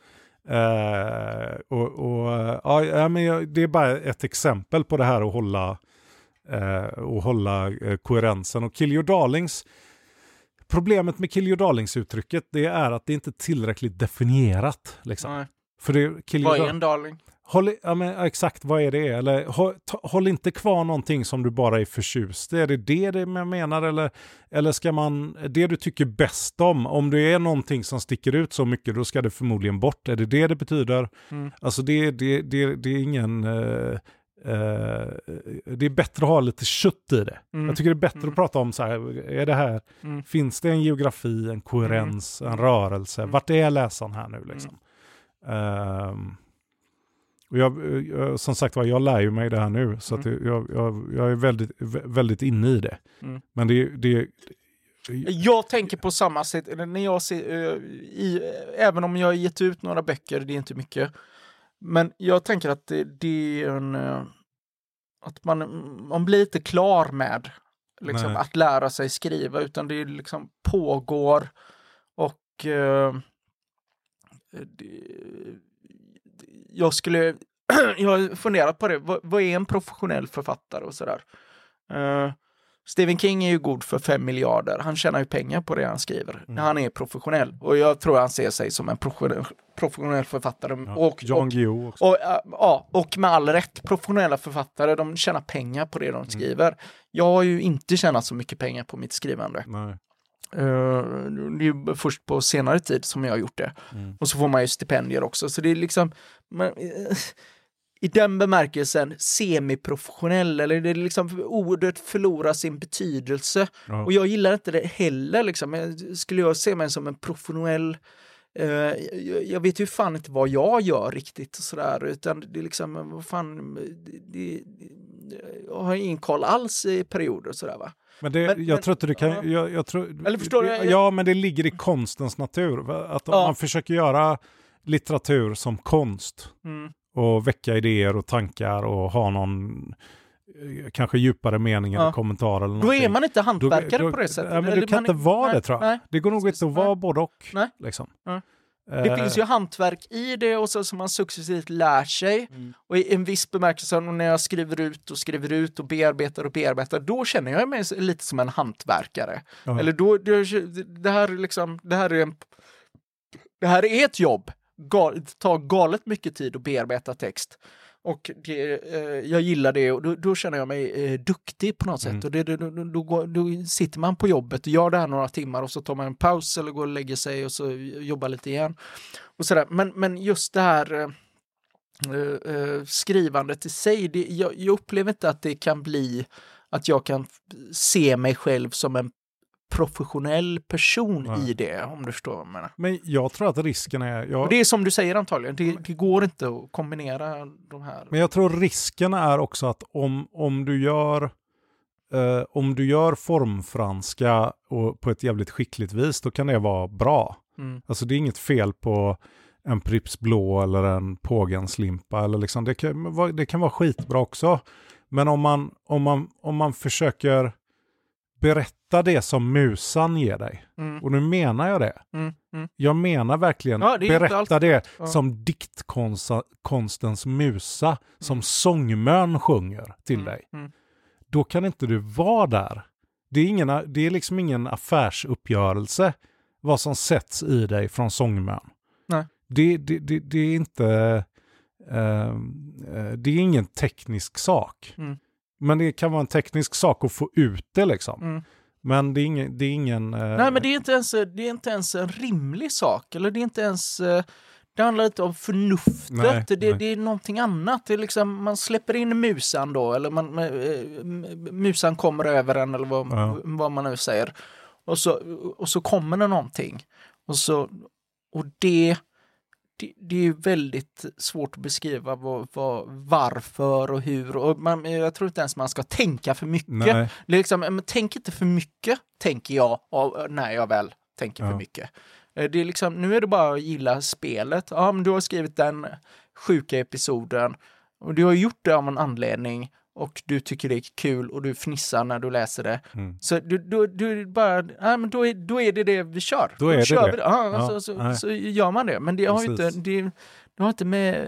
Uh, och, och ja, men jag, det är bara ett exempel på det här att hålla uh, och hålla uh, koherensen. Och Kill Your Darlings, problemet med Kill Your Darlings uttrycket, det är att det inte är tillräckligt definierat, liksom. Nej. För det, kill vad är en darling? Håll, ja, men, exakt, vad är det? Eller håll, ta, håll inte kvar någonting som du bara är förtjust. Är det det, det jag menar? Eller, eller ska man, det du tycker bäst om, om det är någonting som sticker ut så mycket, då ska det förmodligen bort. Är det det det betyder? Mm. Alltså det, det, det, det är ingen... Uh, eh, det är bättre att ha lite kött i det. Mm. Jag tycker det är bättre mm. att prata om så här, är det här, mm. finns det en geografi, en koherens, mm. en rörelse, vart är läsaren här nu liksom? Mm. Um, och jag, jag, som sagt var, jag lär ju mig det här nu, så mm. att jag, jag, jag är väldigt, väldigt inne i det. Mm. Men det, det jag tänker på samma sätt när jag ser, i, även om jag har gett ut några böcker, det är inte mycket, men jag tänker att det, det är en att man, man blir inte klar med liksom, att lära sig skriva, utan det liksom pågår och eh, det, jag skulle jag har funderat på det, vad, vad är en professionell författare och sådär. Uh, Stephen King är ju god för fem miljarder. Han tjänar ju pengar på det han skriver. Mm. Han är professionell. Och jag tror han ser sig som en professionell, professionell författare. Ja, och, Jan Guillou också. Och, ja, och med all rätt, professionella författare, de tjänar pengar på det de skriver. Mm. Jag har ju inte tjänat så mycket pengar på mitt skrivande. Nej. Uh, det är ju först på senare tid som jag har gjort det. Mm. Och så får man ju stipendier också. Så det är liksom... Man, uh, i den bemärkelsen semiprofessionell, eller det är liksom ordet förlorar sin betydelse. Ja. Och jag gillar inte det heller liksom. Jag, skulle jag se mig som en professionell eh, jag, jag vet ju fan inte vad jag gör riktigt och sådär, utan det är liksom, vad fan det, det, jag har ingen koll alls i perioder och sådär, va. Men, det, men jag men, tror inte du kan... Ja. Jag, jag tror, eller förstår det, du? Ja, men det ligger i konstens natur. Att om ja. man försöker göra litteratur som konst... Mm. och väcka idéer och tankar och ha någon kanske djupare mening eller ja. kommentar eller någonting. Då är man inte hantverkare då, då, på det sättet. Ja, men du kan inte är, vara nej, det, tror jag. Nej, det går nog inte att vara både och. Nej. Liksom. Nej. Det uh, finns ju hantverk i det, och så som man successivt lär sig. Mm. Och i en viss bemärkelse, när jag skriver ut och skriver ut och bearbetar och bearbetar, då känner jag mig lite som en hantverkare. Uh-huh. Eller då, det, det här liksom, det här är en, det här är ett jobb. Gal, det tar galet mycket tid att bearbeta text. Och det, eh, jag gillar det, och då, då känner jag mig eh, duktig på något mm. sätt. Och det, då, då, då, då sitter man på jobbet och gör det här några timmar, och så tar man en paus eller går och lägger sig och så jobbar lite igen. Och sådär. Men, men just det här eh, eh, skrivandet i sig, det, jag, jag upplever inte att det kan bli att jag kan se mig själv som en professionell person ja. i det, om du förstår vad jag menar. Men jag tror att risken är... Jag... Det är som du säger antagligen, det, det går inte att kombinera de här. Men jag tror risken är också att om, om du gör eh, om du gör formfranska och på ett jävligt skickligt vis, då kan det vara bra. Mm. Alltså det är inget fel på en Pripps blå eller en Pågenslimpa eller liksom, det kan vara, det kan vara skitbra också. Men om man, om man, om man försöker berätta det som musan ger dig. Mm. Och nu menar jag det. Mm. Mm. Jag menar verkligen ja, det berätta det ja. som diktkonstens musa, mm. som sångmön sjunger till mm. dig. Mm. Då kan inte du vara där. Det är, ingen, det är liksom ingen affärsuppgörelse vad som sätts i dig från sångmön. Nej. Det, det, det, det är inte uh, det är ingen teknisk sak. Mm. Men det kan vara en teknisk sak att få ut det liksom. Mm. Men det är ingen... Det är ingen uh... Nej, men det är, inte ens, det är inte ens en rimlig sak. Eller det är inte ens... Uh, det handlar inte om förnuftet. Nej, det, nej. det är någonting annat. Det är liksom, man släpper in musan då. Eller man, uh, musan kommer över en, eller vad, ja. vad man nu säger. Och så, och så kommer det någonting. Och, så, och det... Det, det är ju väldigt svårt att beskriva vad, vad, varför och hur. Och man, jag tror inte ens man ska tänka för mycket. Nej. Liksom, men tänk inte för mycket, tänker jag, när jag väl tänker ja. för mycket. Det är liksom, nu är det bara att gilla spelet. Ja, men du har skrivit den sjuka episoden. Och du har gjort det av en anledning. Och du tycker det är kul och du fnissar när du läser det. Mm. Så du, du, du bara, ja, men då, är, då är det det vi kör. Då är då det kör det. Vi det. Ja, ja, så, så, så gör man det. Men det har ju inte, det, det har inte med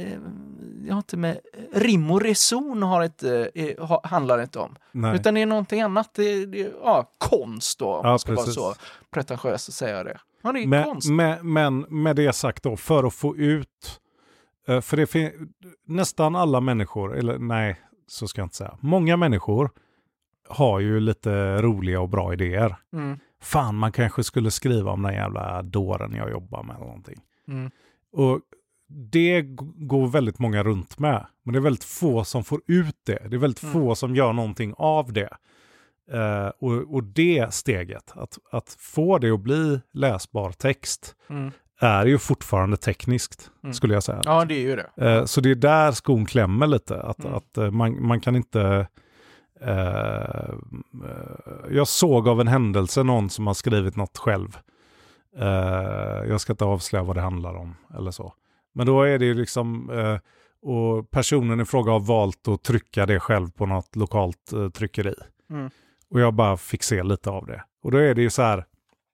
det har inte med rim och reson har inte, handlar det inte om. Nej. Utan det är någonting annat. Det, det, ja, konst då, om ja, man ska precis. vara så pretentiös att säga det. Ja, det är men, konst. Men, men med det sagt då, för att få ut, för det finns nästan alla människor, eller nej, så ska jag inte säga. Många människor har ju lite roliga och bra idéer. Mm. Fan, man kanske skulle skriva om den jävla dåren jag jobbar med eller någonting. Mm. Och det går väldigt många runt med. Men det är väldigt få som får ut det. Det är väldigt mm. få som gör någonting av det. Uh, och, och det steget, att, att få det att bli läsbar text mm. är ju fortfarande tekniskt, mm. skulle jag säga. Ja, det är ju det. Uh, så det är där skon klämmer lite. Att, mm. att uh, man, man kan inte... Uh, jag såg av en händelse någon som har skrivit något själv. Uh, jag ska inte avslöja vad det handlar om eller så. Men då är det ju liksom... Uh, och personen i fråga har valt att trycka det själv på något lokalt uh, tryckeri. Mm. Och jag bara fick se lite av det. Och då är det ju så här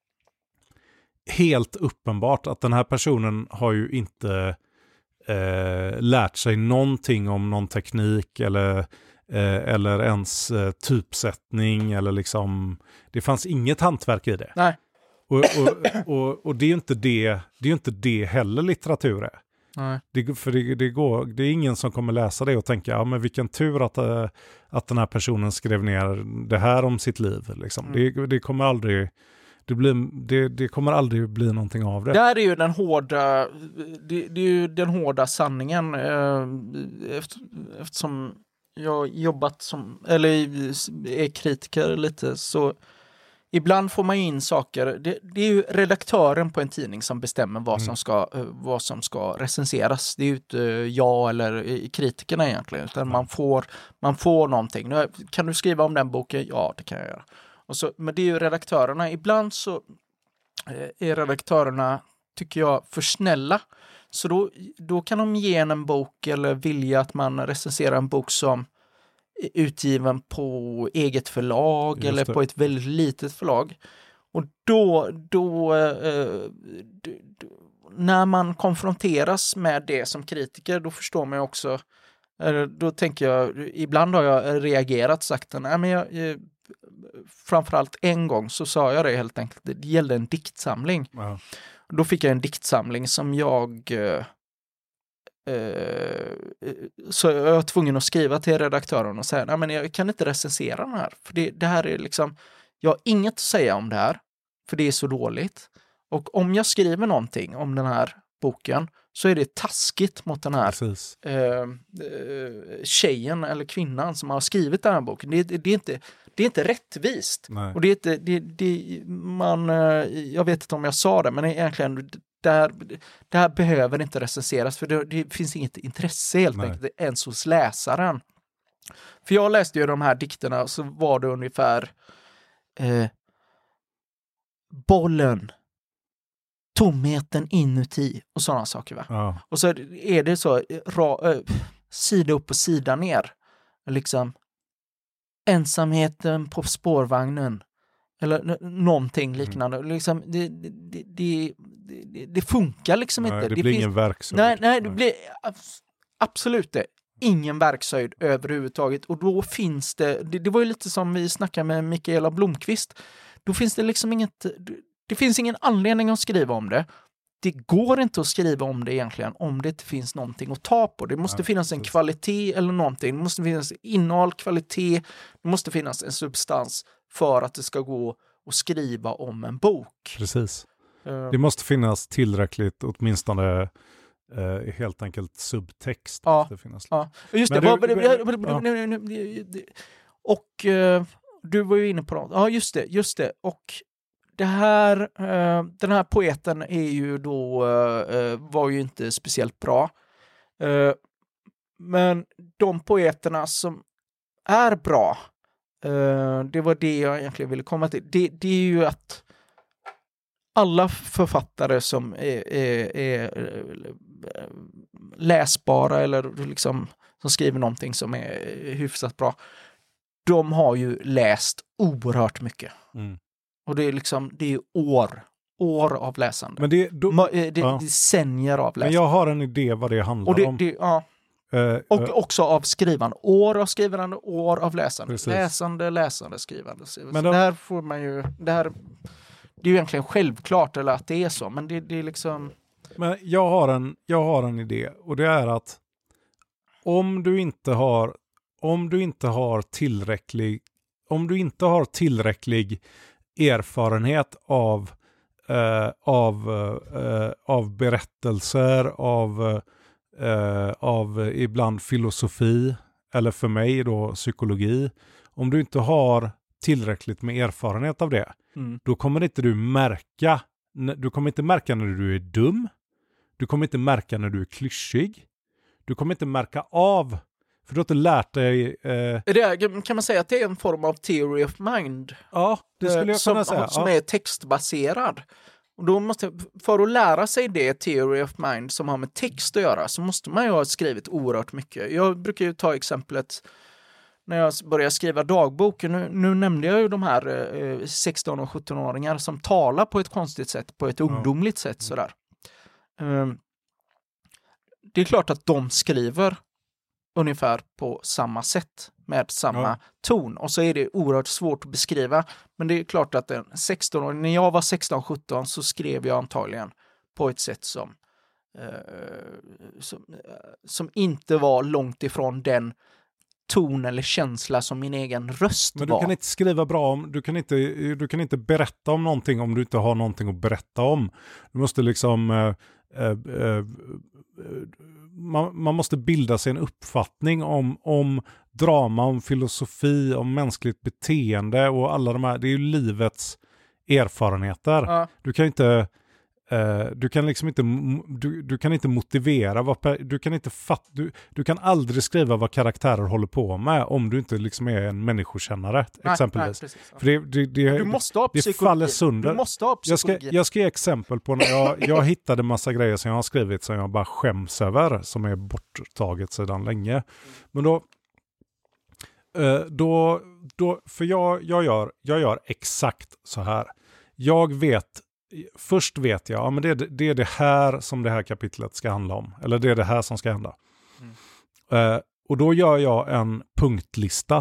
helt uppenbart att den här personen har ju inte eh, lärt sig någonting om någon teknik eller, eh, eller ens eh, typsättning eller liksom, det fanns inget hantverk i det. Nej. Och, och, och, och det är ju inte det, det är ju inte det heller litteratur är. Nej. Det, för det, det, går, det är ingen som kommer läsa det och tänka, ja men vilken tur att, äh, att den här personen skrev ner det här om sitt liv. Liksom. Mm. Det, det kommer aldrig det, blir, det, det kommer aldrig bli någonting av det. Det här är ju den hårda det, det är ju den hårda sanningen eh, efter, eftersom jag jobbat som eller är kritiker lite, så ibland får man in saker, det, det är ju redaktören på en tidning som bestämmer vad, mm. som, ska, vad som ska recenseras. Det är ju inte jag eller kritikerna egentligen, utan mm. man, får, man får någonting. Nu, kan du skriva om den boken? Ja, det kan jag göra. Och så, men det är ju redaktörerna. Ibland så är redaktörerna, tycker jag, för snälla. Så då, då kan de ge en, en bok eller vilja att man recenserar en bok som utgiven på eget förlag. Just eller det. På ett väldigt litet förlag. Och då, då, eh, då, då när man konfronteras med det som kritiker, då förstår man också, eh, då tänker jag, ibland har jag reagerat, sagt, nej men jag, eh, framförallt en gång så sa jag det helt enkelt, det gällde en diktsamling. Wow. Då fick jag en diktsamling som jag eh, Uh, så jag var tvungen att skriva till redaktören och säga, nej men jag kan inte recensera den här, för det, det här är liksom, jag har inget att säga om det här, för det är så dåligt, och om jag skriver någonting om den här boken så är det taskigt mot den här uh, uh, tjejen eller kvinnan som har skrivit den här boken. Det, det, det, är, inte, det är inte rättvist. Nej. Och det är inte, det, det, man, uh, jag vet inte om jag sa det, men egentligen det här, det här behöver inte recenseras, för det, det finns inget intresse helt Nej. enkelt ens hos läsaren. För jag läste ju de här dikterna, så var det ungefär eh, bollen, tomheten inuti och sådana saker, va? Ja. Och så är det så ra, äh, sida upp och sida ner, liksom ensamheten på spårvagnen eller någonting liknande. Mm. Liksom, det, det, det, det, det funkar liksom nej, inte. Det, det blir finns, ingen verkshöjd. Nej, nej, det blir absolut det. Ingen verkshöjd överhuvudtaget. Och då finns det, det, det var ju lite som vi snackade med Mikaela Blomqvist. Då finns det liksom inget, det finns ingen anledning att skriva om det. Det går inte att skriva om det egentligen om det inte finns någonting att ta på. Det måste ja, finnas en precis. kvalitet eller någonting. Det måste finnas innehåll, kvalitet. Det måste finnas en substans för att det ska gå att skriva om en bok. Precis. Uh, det måste finnas tillräckligt, åtminstone uh, helt enkelt subtext. Ja, det finnas. ja. Just det. Du, var, ja. Och uh, du var ju inne på något. Ja, just det. Just det. Och det här, uh, den här poeten är ju då, uh, var ju inte speciellt bra. Uh, men de poeterna som är bra, uh, det var det jag egentligen ville komma till. Det, det är ju att alla författare som är, är, är läsbara eller liksom som skriver någonting som är hyfsat bra, de har ju läst oerhört mycket. Mm. Och det är liksom, det är år, år av läsande. Men det, då, Ma- det, ja. decennier av läsande. Men jag har en idé vad det handlar och det, om. Det, ja. Uh, och uh, också av skrivande. År av skrivande, år av läsande. Precis. Läsande, läsande, skrivande. Men så där får man ju, det här, det är ju egentligen självklart eller att det är så, men det, det är liksom... Men jag har, en, jag har en idé, och det är att om du inte har om du inte har tillräcklig om du inte har tillräcklig erfarenhet av eh, av, eh, av berättelser, av, eh, av ibland filosofi, eller för mig då psykologi. Om du inte har tillräckligt med erfarenhet av det, mm. då kommer inte du märka, du kommer inte märka när du är dum, du kommer inte märka när du är klyschig, du kommer inte märka av, för du har inte lärt dig... Eh... Det, kan man säga att det är en form av theory of mind? Ja, det skulle jag som, kunna säga. Som ja. är textbaserad. Och då måste, för att lära sig det theory of mind som har med text att göra, så måste man ju ha skrivit oerhört mycket. Jag brukar ju ta exemplet när jag började skriva dagbok. Nu, nu nämnde jag ju de här eh, sexton- och sjutton-åringar som talar på ett konstigt sätt, på ett ja. ungdomligt sätt. Sådär. Um, det är klart att de skriver ungefär på samma sätt med samma ja. ton. Och så är det oerhört svårt att beskriva. Men det är klart att en sexton-åring, när jag var sexton sjutton så skrev jag antagligen på ett sätt som, eh, som, eh, som inte var långt ifrån den ton eller känsla som min egen röst var. Men du kan inte skriva bra om, du kan inte, du kan inte berätta om någonting om du inte har någonting att berätta om. Du måste liksom... Eh, eh, eh, Man, man måste bilda sig en uppfattning om, om drama, om filosofi, om mänskligt beteende och alla de här, det är ju livets erfarenheter. Ja. Du kan inte eh, du kan liksom inte du, du kan inte motivera vad, du kan inte fatt, du, du kan aldrig skriva vad karaktärer håller på med om du inte liksom är en människokännare nej, exempelvis. Nej, precis, ja. För det, det, det, du måste ha det faller sönder. Du måste ha jag ska, jag ska ge exempel på när jag, jag hittade massa grejer som jag har skrivit som jag bara skäms över, som är borttaget sedan länge. Men då då, då för jag, jag, gör, jag gör exakt så här. Jag vet Först vet jag, ja men det, det är det här som det här kapitlet ska handla om. Eller det är det här som ska hända. Mm. Uh, och då gör jag en punktlista.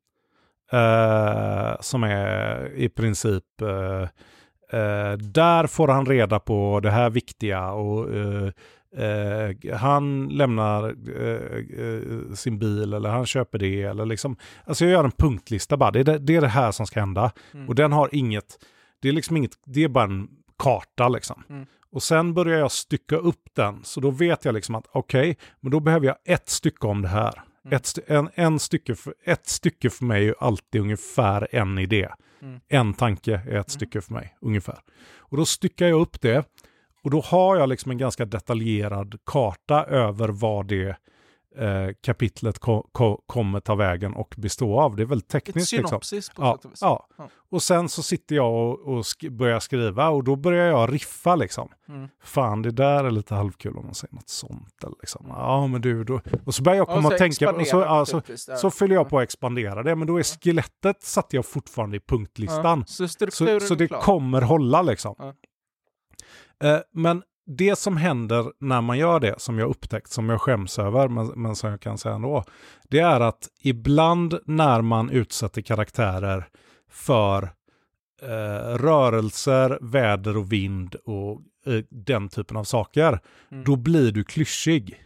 Uh, som är i princip... Uh, uh, där får han reda på det här viktiga. Och uh, uh, han lämnar uh, uh, sin bil. Eller han köper det. Eller liksom, alltså jag gör en punktlista bara. Det är det, det, är det här som ska hända. Mm. Och den har inget... Det är liksom inget... Det är bara en karta liksom. Mm. Och sen börjar jag stycka upp den. Så då vet jag liksom att okej, okay, men då behöver jag ett stycke om det här. Mm. Ett, en, en stycke för, ett stycke för mig är ju alltid ungefär en idé. Mm. En tanke är ett mm. stycke för mig, ungefär. Och då styckar jag upp det. Och då har jag liksom en ganska detaljerad karta över vad det eh, kapitlet ko- ko- kommer ta vägen och bestå av. Det är väldigt tekniskt. Ett synopsis liksom. på ja, sätt och vis. Ja. ja. Och sen så sitter jag och, och sk- börjar skriva och då börjar jag riffa liksom. Mm. Fan, det där är lite halvkul om man säger något sånt. Eller liksom. Mm. Ja, men du, då... Och så börjar jag komma och, och tänka... Och så, ja, så, så fyller jag på att expandera det. Men då är skelettet satt jag fortfarande i punktlistan. Ja. Så, så, så det kommer hålla liksom. Ja. Uh, men det som händer när man gör det, som jag upptäckt, som jag skäms över, men, men som jag kan säga ändå, det är att ibland när man utsätter karaktärer för eh, rörelser, väder och vind och eh, den typen av saker, mm. då blir du klyschig.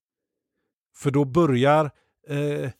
För då börjar eh,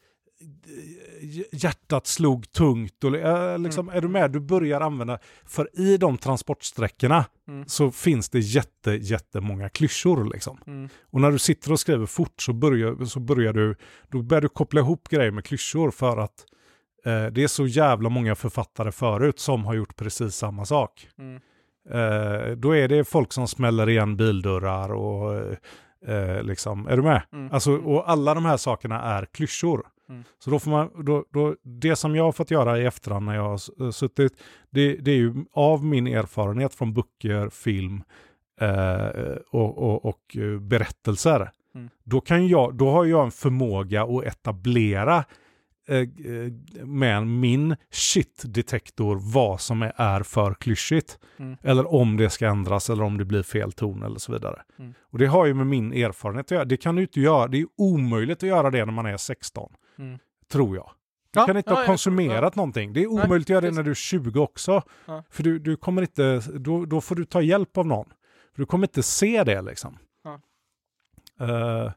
hjärtat slog tungt och äh, liksom, mm. är du med? Du börjar använda, för i de transportsträckorna mm. så finns det jätte, jättemånga klyschor liksom. Mm. Och när du sitter och skriver fort så börjar, så börjar du då börjar du koppla ihop grejer med klyschor för att eh, det är så jävla många författare förut som har gjort precis samma sak. Mm. Eh, då är det folk som smäller igen bildörrar och eh, liksom, är du med? Mm. Alltså, och alla de här sakerna är klyschor. Mm. Så då får man, då, då, det som jag har fått göra i efterhand när jag har suttit, det, det är ju av min erfarenhet från böcker, film eh, och, och, och berättelser. Mm. Då, kan jag, då har jag en förmåga att etablera eh, med min shit-detektor vad som är, är för klyschigt. Mm. Eller om det ska ändras eller om det blir fel ton eller så vidare. Mm. Och det har ju med min erfarenhet att göra. Det kan du inte göra. Det är omöjligt att göra det när man är sexton. Mm. Tror jag. Du ja, kan inte ja, ha konsumerat ja. någonting. Det är omöjligt Nej, att göra det när du är tjugo också. Ja. För du, du kommer inte, då, då får du ta hjälp av någon. För du kommer inte se det liksom. Ja. Uh,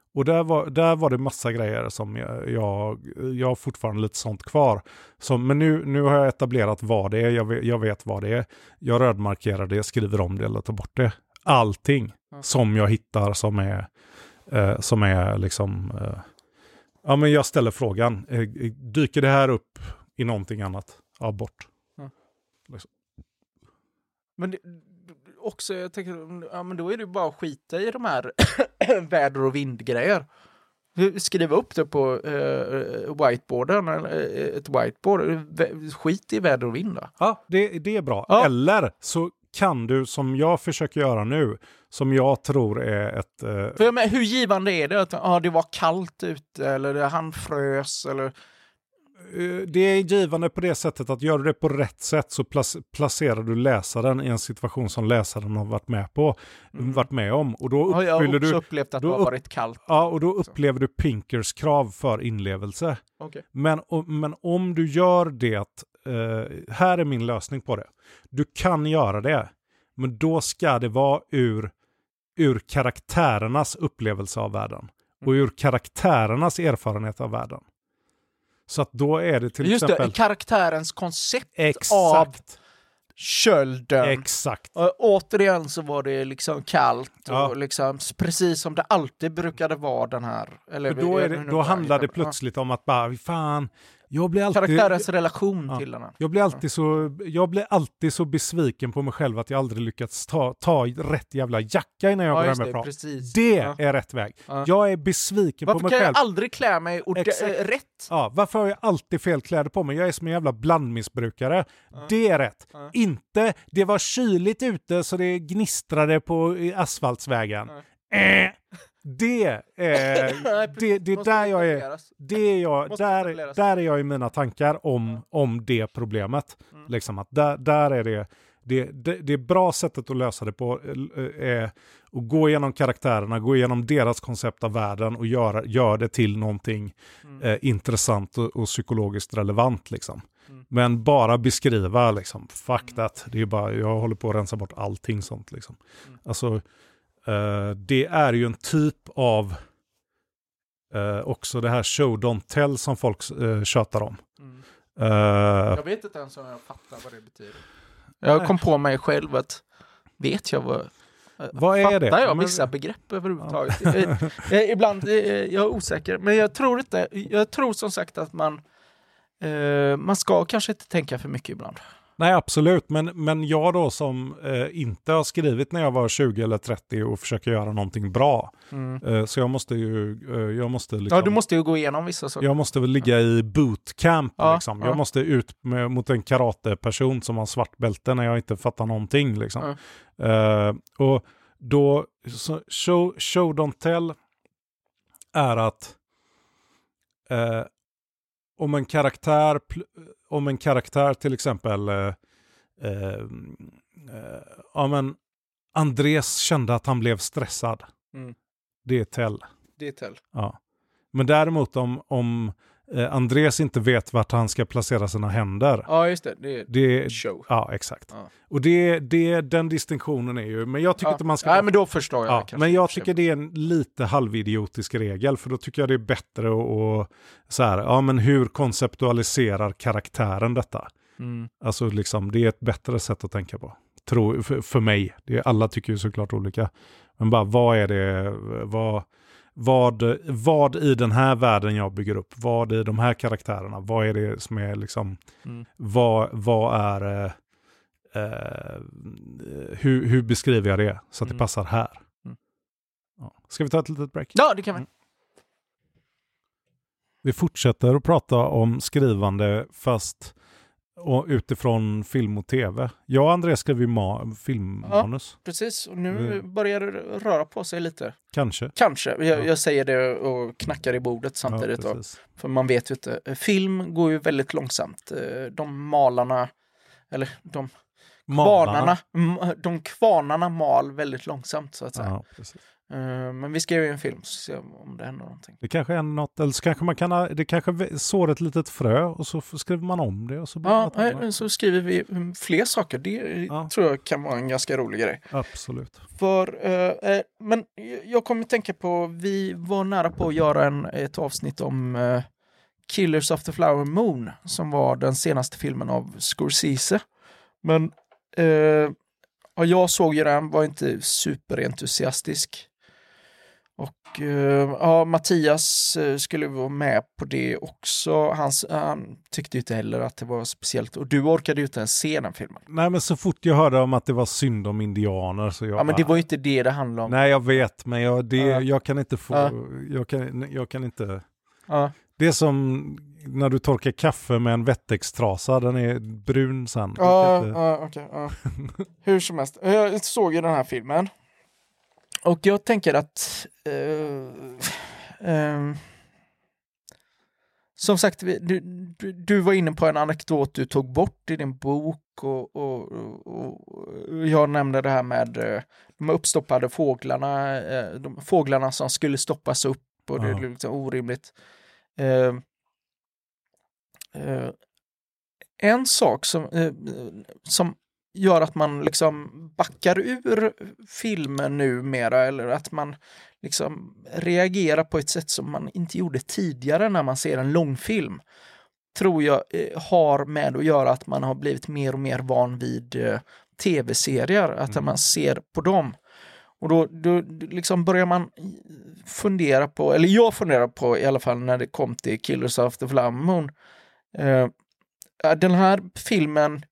Och där var, där var det massa grejer som jag, jag, jag har fortfarande lite sånt kvar. Så, men nu, nu har jag etablerat vad det är, jag vet, jag vet vad det är. Jag rödmarkerar det, skriver om det eller tar bort det. Allting mm. som jag hittar som är, eh, som är liksom... Eh, ja, men jag ställer frågan, eh, dyker det här upp i någonting annat? Ja, bort. Mm. Liksom. Men det, också, jag tänker, ja, men då är det bara att skita i de här väder- och vindgrejer. Skriva upp det på uh, whiteboarden, uh, ett whiteboard. Skit i väder och vind då. Ja, det, det är bra. Ja. Eller så kan du, som jag försöker göra nu, som jag tror är ett... Uh... För, men, hur givande är det att ah, det var kallt ute eller han frös eller... Det är givande på det sättet att gör du det på rätt sätt så placerar du läsaren i en situation som läsaren har varit med på, mm. varit med om. Och då uppfyller ja, jag har också du, upplevt att det har varit kallt. Ja, och då upplever du Pinkers krav för inlevelse. Okay. Men, och, men om du gör det, eh, här är min lösning på det. Du kan göra det, men då ska det vara ur, ur karaktärernas upplevelse av världen. Och ur karaktärernas erfarenhet av världen. Så att då är det till Just exempel... Just det, karaktärens koncept Exakt. av kölden. Exakt. Och återigen så var det liksom kallt ja. och liksom precis som det alltid brukade vara den här. Eller, då är det, då handlar det plötsligt ja. om att bara, fan... Jag blir alltid, karaktärens relation ja, till den här. Jag blir, alltid så, jag blir alltid så besviken på mig själv att jag aldrig lyckats ta, ta rätt jävla jacka innan jag ja, går hem med det, precis. Det ja. är rätt väg. Ja. Jag är besviken varför på mig själv. Varför kan jag aldrig klä mig och äh, rätt? Ja, varför har jag alltid fel kläder på mig? Jag är som en jävla blandmissbrukare. Ja. Det är rätt. Ja. Inte, det var kyligt ute så det gnistrade på asfaltsvägen. Ja. Äh. Det är det, det är där jag är det är jag där, där är jag i mina tankar om, om det problemet mm. liksom att där, där är det det, det det är bra sättet att lösa det på är att gå igenom karaktärerna, gå igenom deras koncept av världen och göra gör det till någonting mm. eh, intressant och, och psykologiskt relevant liksom. Mm. Men bara beskriva liksom fuck mm. that, det är bara jag håller på att rensa bort allting sånt liksom. Mm. Alltså Uh, det är ju en typ av uh, också det här show don't tell som folk uh, tjatar om. Mm. Uh, jag vet inte ens om jag fattar vad det betyder. Jag nej. kom på mig själv att vet jag vad vad är fattar det? jag vissa men... begrepp överhuvudtaget. Ja. Ibland jag är inte men jag tror inte jag tror som sagt att man uh, man ska kanske inte tänka för mycket ibland. Nej, absolut. Men, men jag då som eh, inte har skrivit när jag var tjugo eller trettio och försöker göra någonting bra. Mm. Eh, så jag måste ju... Eh, jag måste liksom, ja, du måste ju gå igenom vissa saker. Jag måste väl ligga i bootcamp. Ja, liksom. ja. Jag måste ut med, mot en karateperson som har svart bälte när jag inte fattar någonting. Liksom. Ja. Eh, och då... Så, show, show don't tell är att eh, om en karaktär... Om en karaktär till exempel eh, eh, eh, ja men Andres kände att han blev stressad. Mm. Det är tell. Det är tell. Ja. Men däremot om, om eh, Andres inte vet vart han ska placera sina händer. Ja, just det. Det är det, show. Ja, exakt. Ja. Och det, det, den distinktionen är ju... Men jag tycker ja. inte man ska... Nej, men då förstår jag. Ja, men jag tycker det är en lite halvidiotisk regel. För då tycker jag det är bättre att... Och, så här, ja men hur konceptualiserar karaktären detta? Mm. Alltså liksom, det är ett bättre sätt att tänka på. Tro, för, för mig. Det är, alla tycker ju såklart olika. Men bara, vad är det... Vad, vad, vad i den här världen jag bygger upp? Vad i de här karaktärerna? Vad är det som är liksom... Mm. Vad, vad är... Eh, eh, hur, hur beskriver jag det så att mm. det passar här? Mm. Ja. Ska vi ta ett litet break? Ja, det kan vi. Mm. Vi fortsätter att prata om skrivande fast och utifrån film och tv. Jag och Andreas skrev ju ma- filmmanus. Ja, precis. Och nu mm. börjar det röra på sig lite. Kanske. Kanske. Jag, ja. jag säger det och knackar i bordet samtidigt. Ja, för man vet ju inte. Film går ju väldigt långsamt. De malarna, eller de kvarnarna, de kvarnarna mal väldigt långsamt så att säga. Ja, precis. Uh, men vi ska göra en film så se om det händer någonting. Det kanske är något, eller så kanske man kan, det kanske sår ett litet frö och så skriver man om det. Och så ja, nej, så skriver vi fler saker. Det ja. tror jag kan vara en ganska rolig grej. Absolut. För, uh, men jag kommer att tänka på, vi var nära på att göra en, ett avsnitt om uh, Killers of the Flower Moon, som var den senaste filmen av Scorsese. Men uh, och jag såg ju den, var inte superentusiastisk. Och uh, ja, Mattias uh, skulle vara med på det också. Han, han tyckte ju inte heller att det var speciellt. Och du orkade ju inte ens se den filmen. Nej, men så fort jag hörde om att det var synd om indianer så jag... Ja, men det var ju inte det det handlade om. Nej, jag vet, men jag, det, uh. jag kan inte få... Uh. Jag, kan, jag kan inte... Uh. Det är som när du torkar kaffe med en Wettex-trasa. Den är brun sen. Ja, uh, uh, okej. Okay, uh. Hur som helst. Jag såg ju den här filmen. Och jag tänker att uh, uh, som sagt, du, du, du var inne på en anekdot du tog bort i din bok och, och, och, och jag nämnde det här med uh, de uppstoppade fåglarna, uh, de fåglarna som skulle stoppas upp och det är liksom orimligt. Uh, uh, en sak som, uh, som gör att man liksom backar ur filmen numera, eller att man liksom reagerar på ett sätt som man inte gjorde tidigare när man ser en långfilm, tror jag eh, har med att göra att man har blivit mer och mer van vid eh, tv-serier, att mm. man ser på dem. Och då, då liksom börjar man fundera på, eller jag funderar på i alla fall när det kom till Killers of the Flower Moon. Eh, den här filmen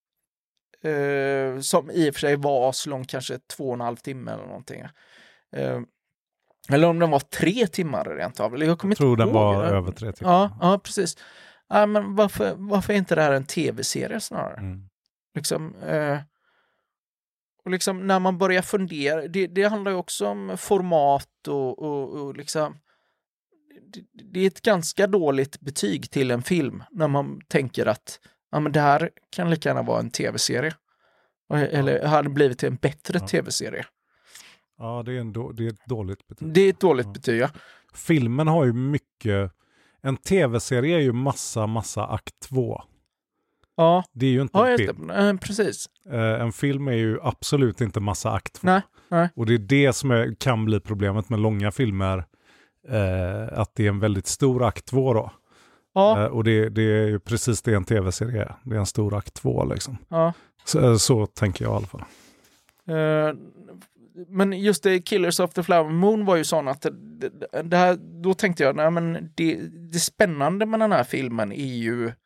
Uh, som i och för sig var så lång, kanske två och en halv timme eller någonting. Uh, eller om den var tre timmar rent av. Jag, jag tror den var det. över tre timmar. Ja, ja precis. Uh, men varför, varför är inte det här en tv-serie snarare? Mm. Liksom, uh, och liksom när man börjar fundera, det, det handlar ju också om format och, och, och liksom det, det är ett ganska dåligt betyg till en film när man tänker att ja, men det här kan lika gärna vara en tv-serie. Eller ja. hade blivit en bättre ja. tv-serie. Ja, det är, en då, det är ett dåligt betyg. Det är ett dåligt ja. betyg, ja. Filmen har ju mycket... En tv-serie är ju massa, massa akt två. Ja. Det är ju inte ja, en film. Äh, precis. Uh, en film är ju absolut inte massa akt två. Nej, nej. Och det är det som är, kan bli problemet med långa filmer. Uh, att det är en väldigt stor akt två då. Ja. Uh, och det, det är ju precis det en tv-serie är. Det är en stor akt två liksom. Ja. Så, så tänker jag i alla fall. Uh, men just det, Killers of the Flower Moon var ju sån att det, det, det här, då tänkte jag, nej men det, det spännande med den här filmen är ju uh,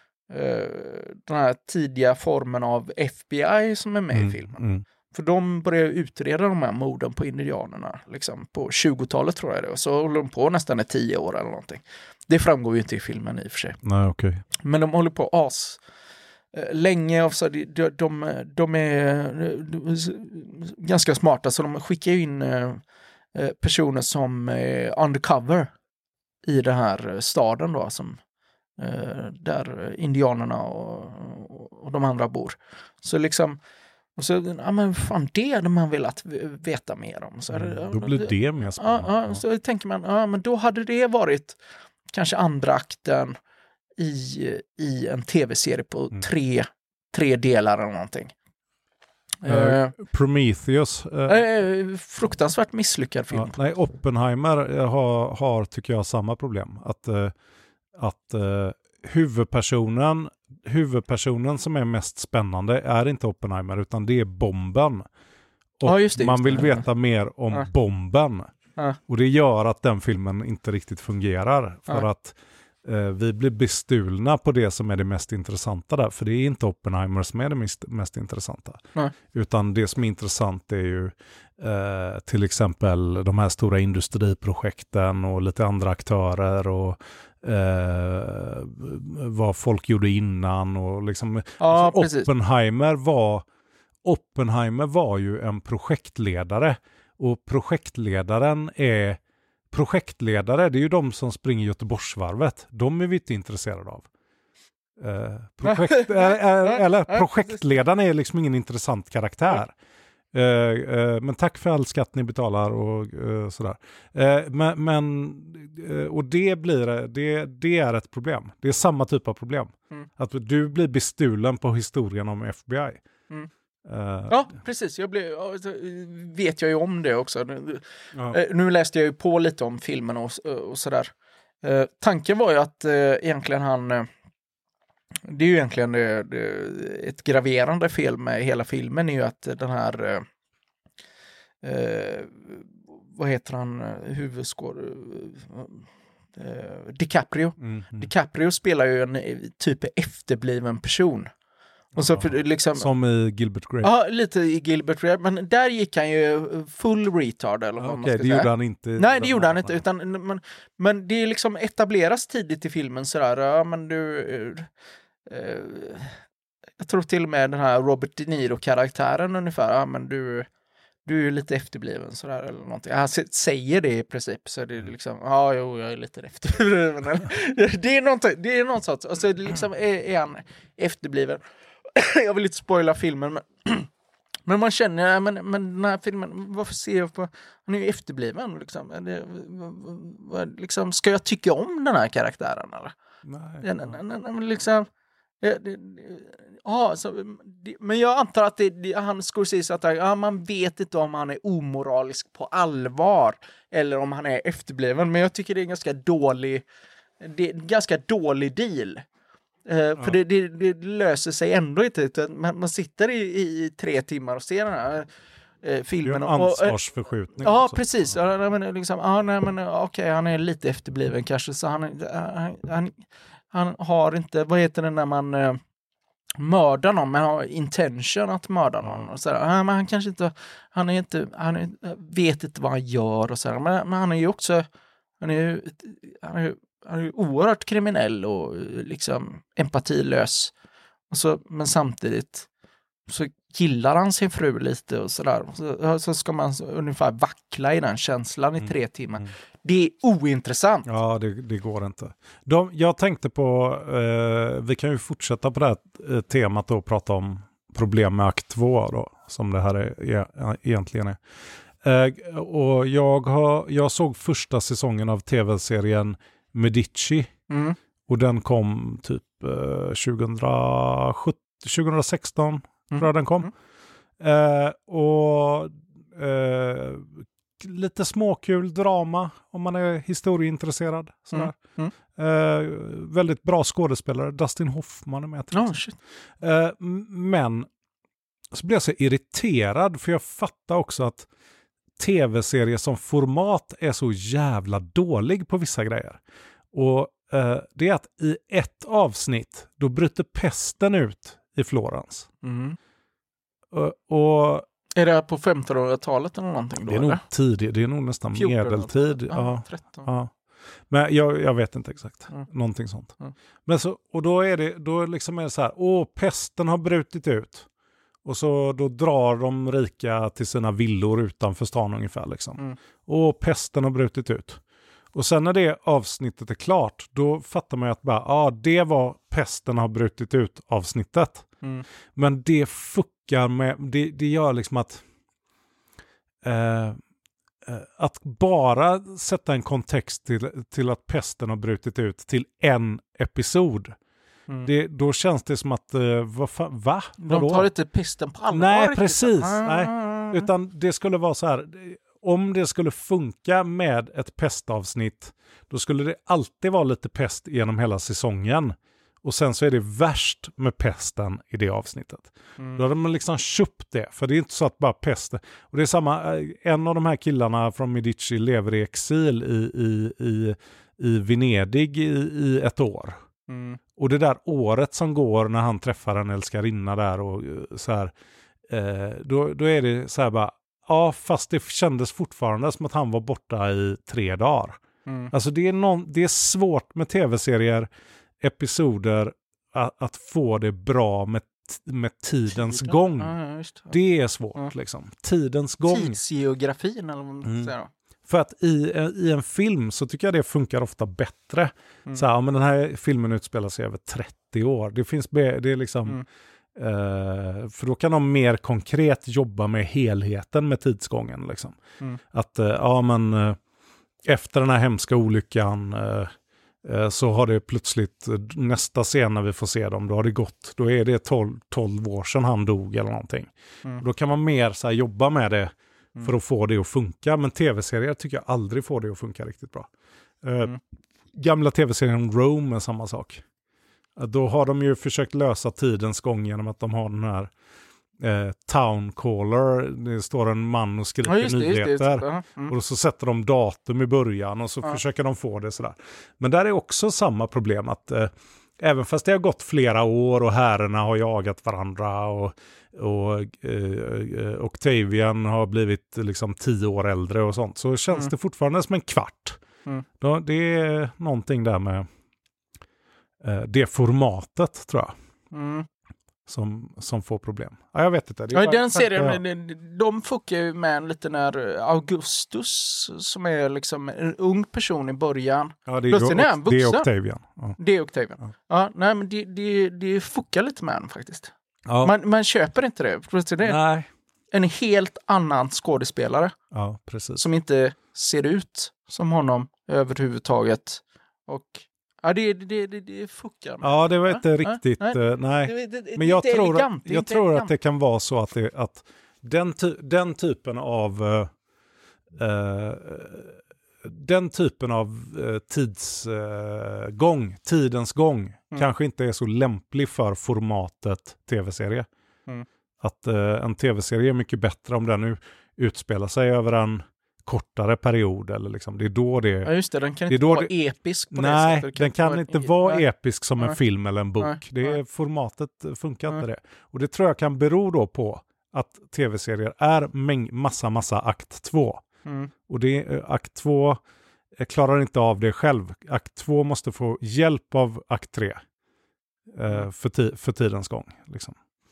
den här tidiga formen av F B I som är med mm, i filmen. Mm. För de började utreda de här morden på indianerna liksom på tjugotalet tror jag det. Och så håller de på nästan i tio år eller någonting. Det framgår ju inte i filmen i och för sig. Nej, okej. Okay. Men de håller på as eh, länge och så de, de, de, de är de, ganska smarta så de skickar in eh, personer som är undercover i den här staden då som eh, där indianerna och, och de andra bor. Så liksom och så, ja men fan det hade man velat veta mer om. Så, mm, då blir det mer spännande. Ja, ja, så tänker man, ja men då hade det varit kanske andra akten i, i en tv-serie på mm. tre, tre delar eller någonting. Uh, uh, Prometheus. Uh, uh, fruktansvärt misslyckad film. Uh, nej, Oppenheimer har, har tycker jag samma problem. Att, uh, att uh, huvudpersonen huvudpersonen som är mest spännande är inte Oppenheimer utan det är bomben. Och ja, just det, man just vill det. veta mer om ja. bomben. Ja. Och det gör att den filmen inte riktigt fungerar. För ja. att eh, vi blir bestulna på det som är det mest intressanta där. För det är inte Oppenheimer som är det mest, mest intressanta. Ja. Utan det som är intressant är ju eh, till exempel de här stora industriprojekten och lite andra aktörer och Eh, vad folk gjorde innan och liksom ja, alltså Oppenheimer var Oppenheimer var ju en projektledare och projektledaren är projektledare, det är ju de som springer Göteborgsvarvet, de är vi inte intresserade av. Eh, projekt, äh, äh, eller projektledaren är liksom ingen intressant karaktär. Uh, uh, men tack för all skatt ni betalar och uh, sådär. Uh, men, men uh, och det blir det, det är ett problem. Det är samma typ av problem. Mm. Att du blir bestulen på historien om F B I. Mm. Uh, ja, precis. Jag blev, vet jag ju om det också. Ja. Uh, nu läste jag ju på lite om filmen och, och sådär. Uh, tanken var ju att uh, egentligen han... Uh, det är ju egentligen det, det, ett graverande fel med hela filmen är ju att den här uh, uh, vad heter han huvudskåd uh, DiCaprio. Mm, mm. DiCaprio spelar ju en typ efterbliven person. Och så för, liksom, som i Gilbert Grape. Ja, lite i Gilbert Grape. Men där gick han ju full retard. Eller vad okay, man ska det säga. gjorde han inte. Nej, det gjorde han inte. Utan, men, men det är liksom etableras tidigt i filmen sådär. Ja, men du... Uh, jag tror till och med den här Robert De Niro-karaktären ungefär. Ja, men du... Du är ju lite efterbliven sådär eller någonting. Han säger det i princip. Så det är liksom, ja, jo, jag är lite efterbliven. det är något, det är något sånt. Och så är det liksom, är, är han efterbliven. Jag vill inte spoila filmen. Men, men man känner, men, men den här filmen, varför ser jag på, han är ju efterbliven liksom. Det, vad, liksom. Ska jag tycka om den här karaktären eller? Nej. Ja, nej, nej, nej, men liksom... Ja, det, ja, så, det, men jag antar att det, det, han skulle säga så att ja, man vet inte om han är omoralisk på allvar eller om han är efterbliven, men jag tycker det är en ganska dålig det är en ganska dålig deal. Uh, ja. För det, det, det löser sig ändå inte, utan man, man sitter i, i tre timmar och ser den här uh, filmen. Det är en ansvarsförskjutning. Och, uh, ja, precis. Ja. Ja, men, liksom, ja, nej, men, okej, okay, han är lite efterbliven kanske, så han, han, han Han har inte, vad heter det när man uh, mördar någon, men har intention att mörda någon. Och så där. Ja, men han kanske inte, han är inte, han är, vet inte vad han gör och så där. Men, men han är ju också, han är ju, han är ju, han är ju oerhört kriminell och liksom empatilös. Och så, men samtidigt så gillar han sin fru lite och sådär. Så, så ska man ungefär vackla i den känslan i tre mm. timmar. Mm. Det är ointressant. Ja, det, det går inte. De, jag tänkte på, eh, vi kan ju fortsätta på det här eh, temat och prata om problem med akt två då, som det här är, är, egentligen är. Eh, och jag, har, jag såg första säsongen av tv-serien Medici. Mm. Och den kom typ eh, tjugohundrasjutton, tjugohundrasexton mm. tror jag den kom. Mm. Eh, och eh, lite småkul drama om man är historieintresserad. Sådär. Mm. Mm. Eh, väldigt bra skådespelare. Dustin Hoffman är med. Oh, shit. Eh, men så blev jag så irriterad, för jag fattar också att tv-serier som format är så jävla dålig på vissa grejer. Och eh, det är att i ett avsnitt då bryter pesten ut i Florens. Mm. Och, och är det på femtonhundratalet eller någonting då? Det är nog tidigt, det är nog nästan medeltid. Ja, tretton. Ja. Men jag, jag vet inte exakt. Mm. Någonting sånt. Mm. Men så, och då är det, då liksom är det så här, åh, pesten har brutit ut. Och så då drar de rika till sina villor utanför stan ungefär liksom. Mm. Och pesten har brutit ut. Och sen när det avsnittet är klart, då fattar man ju att bara, ja, det var pesten har brutit ut avsnittet. Mm. Men det fuckar med, det, det gör liksom att eh, att bara sätta en kontext till, till att pesten har brutit ut till en episod. Mm. Det, då känns det som att, uh, vad fan, va? De tar inte pesten på allvar. Nej, precis. Ah. Nej. Utan det skulle vara så här, om det skulle funka med ett pestavsnitt, då skulle det alltid vara lite pest genom hela säsongen. Och sen så är det värst med pesten i det avsnittet. Mm. Då hade man liksom köpt det. För det är inte så att bara pesten... Och det är samma, en av de här killarna från Medici lever i exil i, i, i, i Venedig i, i ett år. Mm. Och det där året som går när han träffar en älskarinna där och så här, eh, då, då är det så här bara, ja, fast det kändes fortfarande som att han var borta i tre dagar. Mm. Alltså det är, någon, det är svårt med tv-serier, episoder, att, att få det bra med, med tidens Tiden. gång. Ja, just det. Det är svårt ja. liksom. Tidens gång. Tidsgeografin eller vad man mm. säger då. För att i, i en film så tycker jag det funkar ofta bättre. Mm. Så här, ja, men den här filmen utspelar sig över trettio år. Det finns be, det är liksom, Uh, för då kan de mer konkret jobba med helheten med tidsgången. Liksom. Mm. Att uh, ja, men, uh, efter den här hemska olyckan uh, uh, så har det plötsligt uh, nästa scen när vi får se dem, då har det gått, då är det tolv år sedan han dog eller någonting. Mm. Då kan man mer så här, jobba med det mm. för att få det att funka. Men tv-serier tycker jag aldrig får det att funka riktigt bra. Uh, mm. Gamla tv-serien Rome är samma sak. Då har de ju försökt lösa tidens gång genom att de har den här eh, town caller. Det står en man och skriker ja, just det, nyheter. Just det, just det. Mm. Och så sätter de datum i början och så ja. försöker de få det sådär. Men där är också samma problem att eh, även fast det har gått flera år och herrarna har jagat varandra och, och eh, Octavian har blivit liksom tio år äldre och sånt, så känns mm. det fortfarande som en kvart. Mm. Då, det är någonting där med det formatet, tror jag. Mm. Som, som får problem. Ja, jag vet inte. Det är ja, den serien, jag... de fuckar ju med lite när Augustus, som är liksom en ung person i början. Ja, det är, Plus, är, det är Octavian. Ja. Det är Octavian. Ja. Ja, nej, men det, det, det fuckar lite med den faktiskt. Ja. Man, man köper inte det. det nej. En helt annan skådespelare. Ja, precis. Som inte ser ut som honom överhuvudtaget. Och ja, det, det, det, det fuckar. Ja, det var inte ja, riktigt, nej. Uh, nej. Det, det, det, Men jag tror, elegant, att, jag tror att det kan vara så att, det, att den, ty, den typen av uh, uh, den typen av uh, tidsgång, uh, tidens gång, mm. kanske inte är så lämplig för formatet tv-serie. Mm. Att uh, en tv-serie är mycket bättre om den nu utspelar sig över en kortare period eller liksom, det är då det... Ja just det, den kan det inte vara det, episk på nej, det sättet. Den kan, kan inte vara nej. episk som nej. en film eller en bok. Nej. Det är, formatet funkar nej. inte det. Och det tror jag kan bero då på att tv-serier är mäng- massa, massa akt två. Mm. Och det, akt två klarar inte av det själv. Akt två måste få hjälp av akt tre eh, för, ti- för tidens gång. Liksom.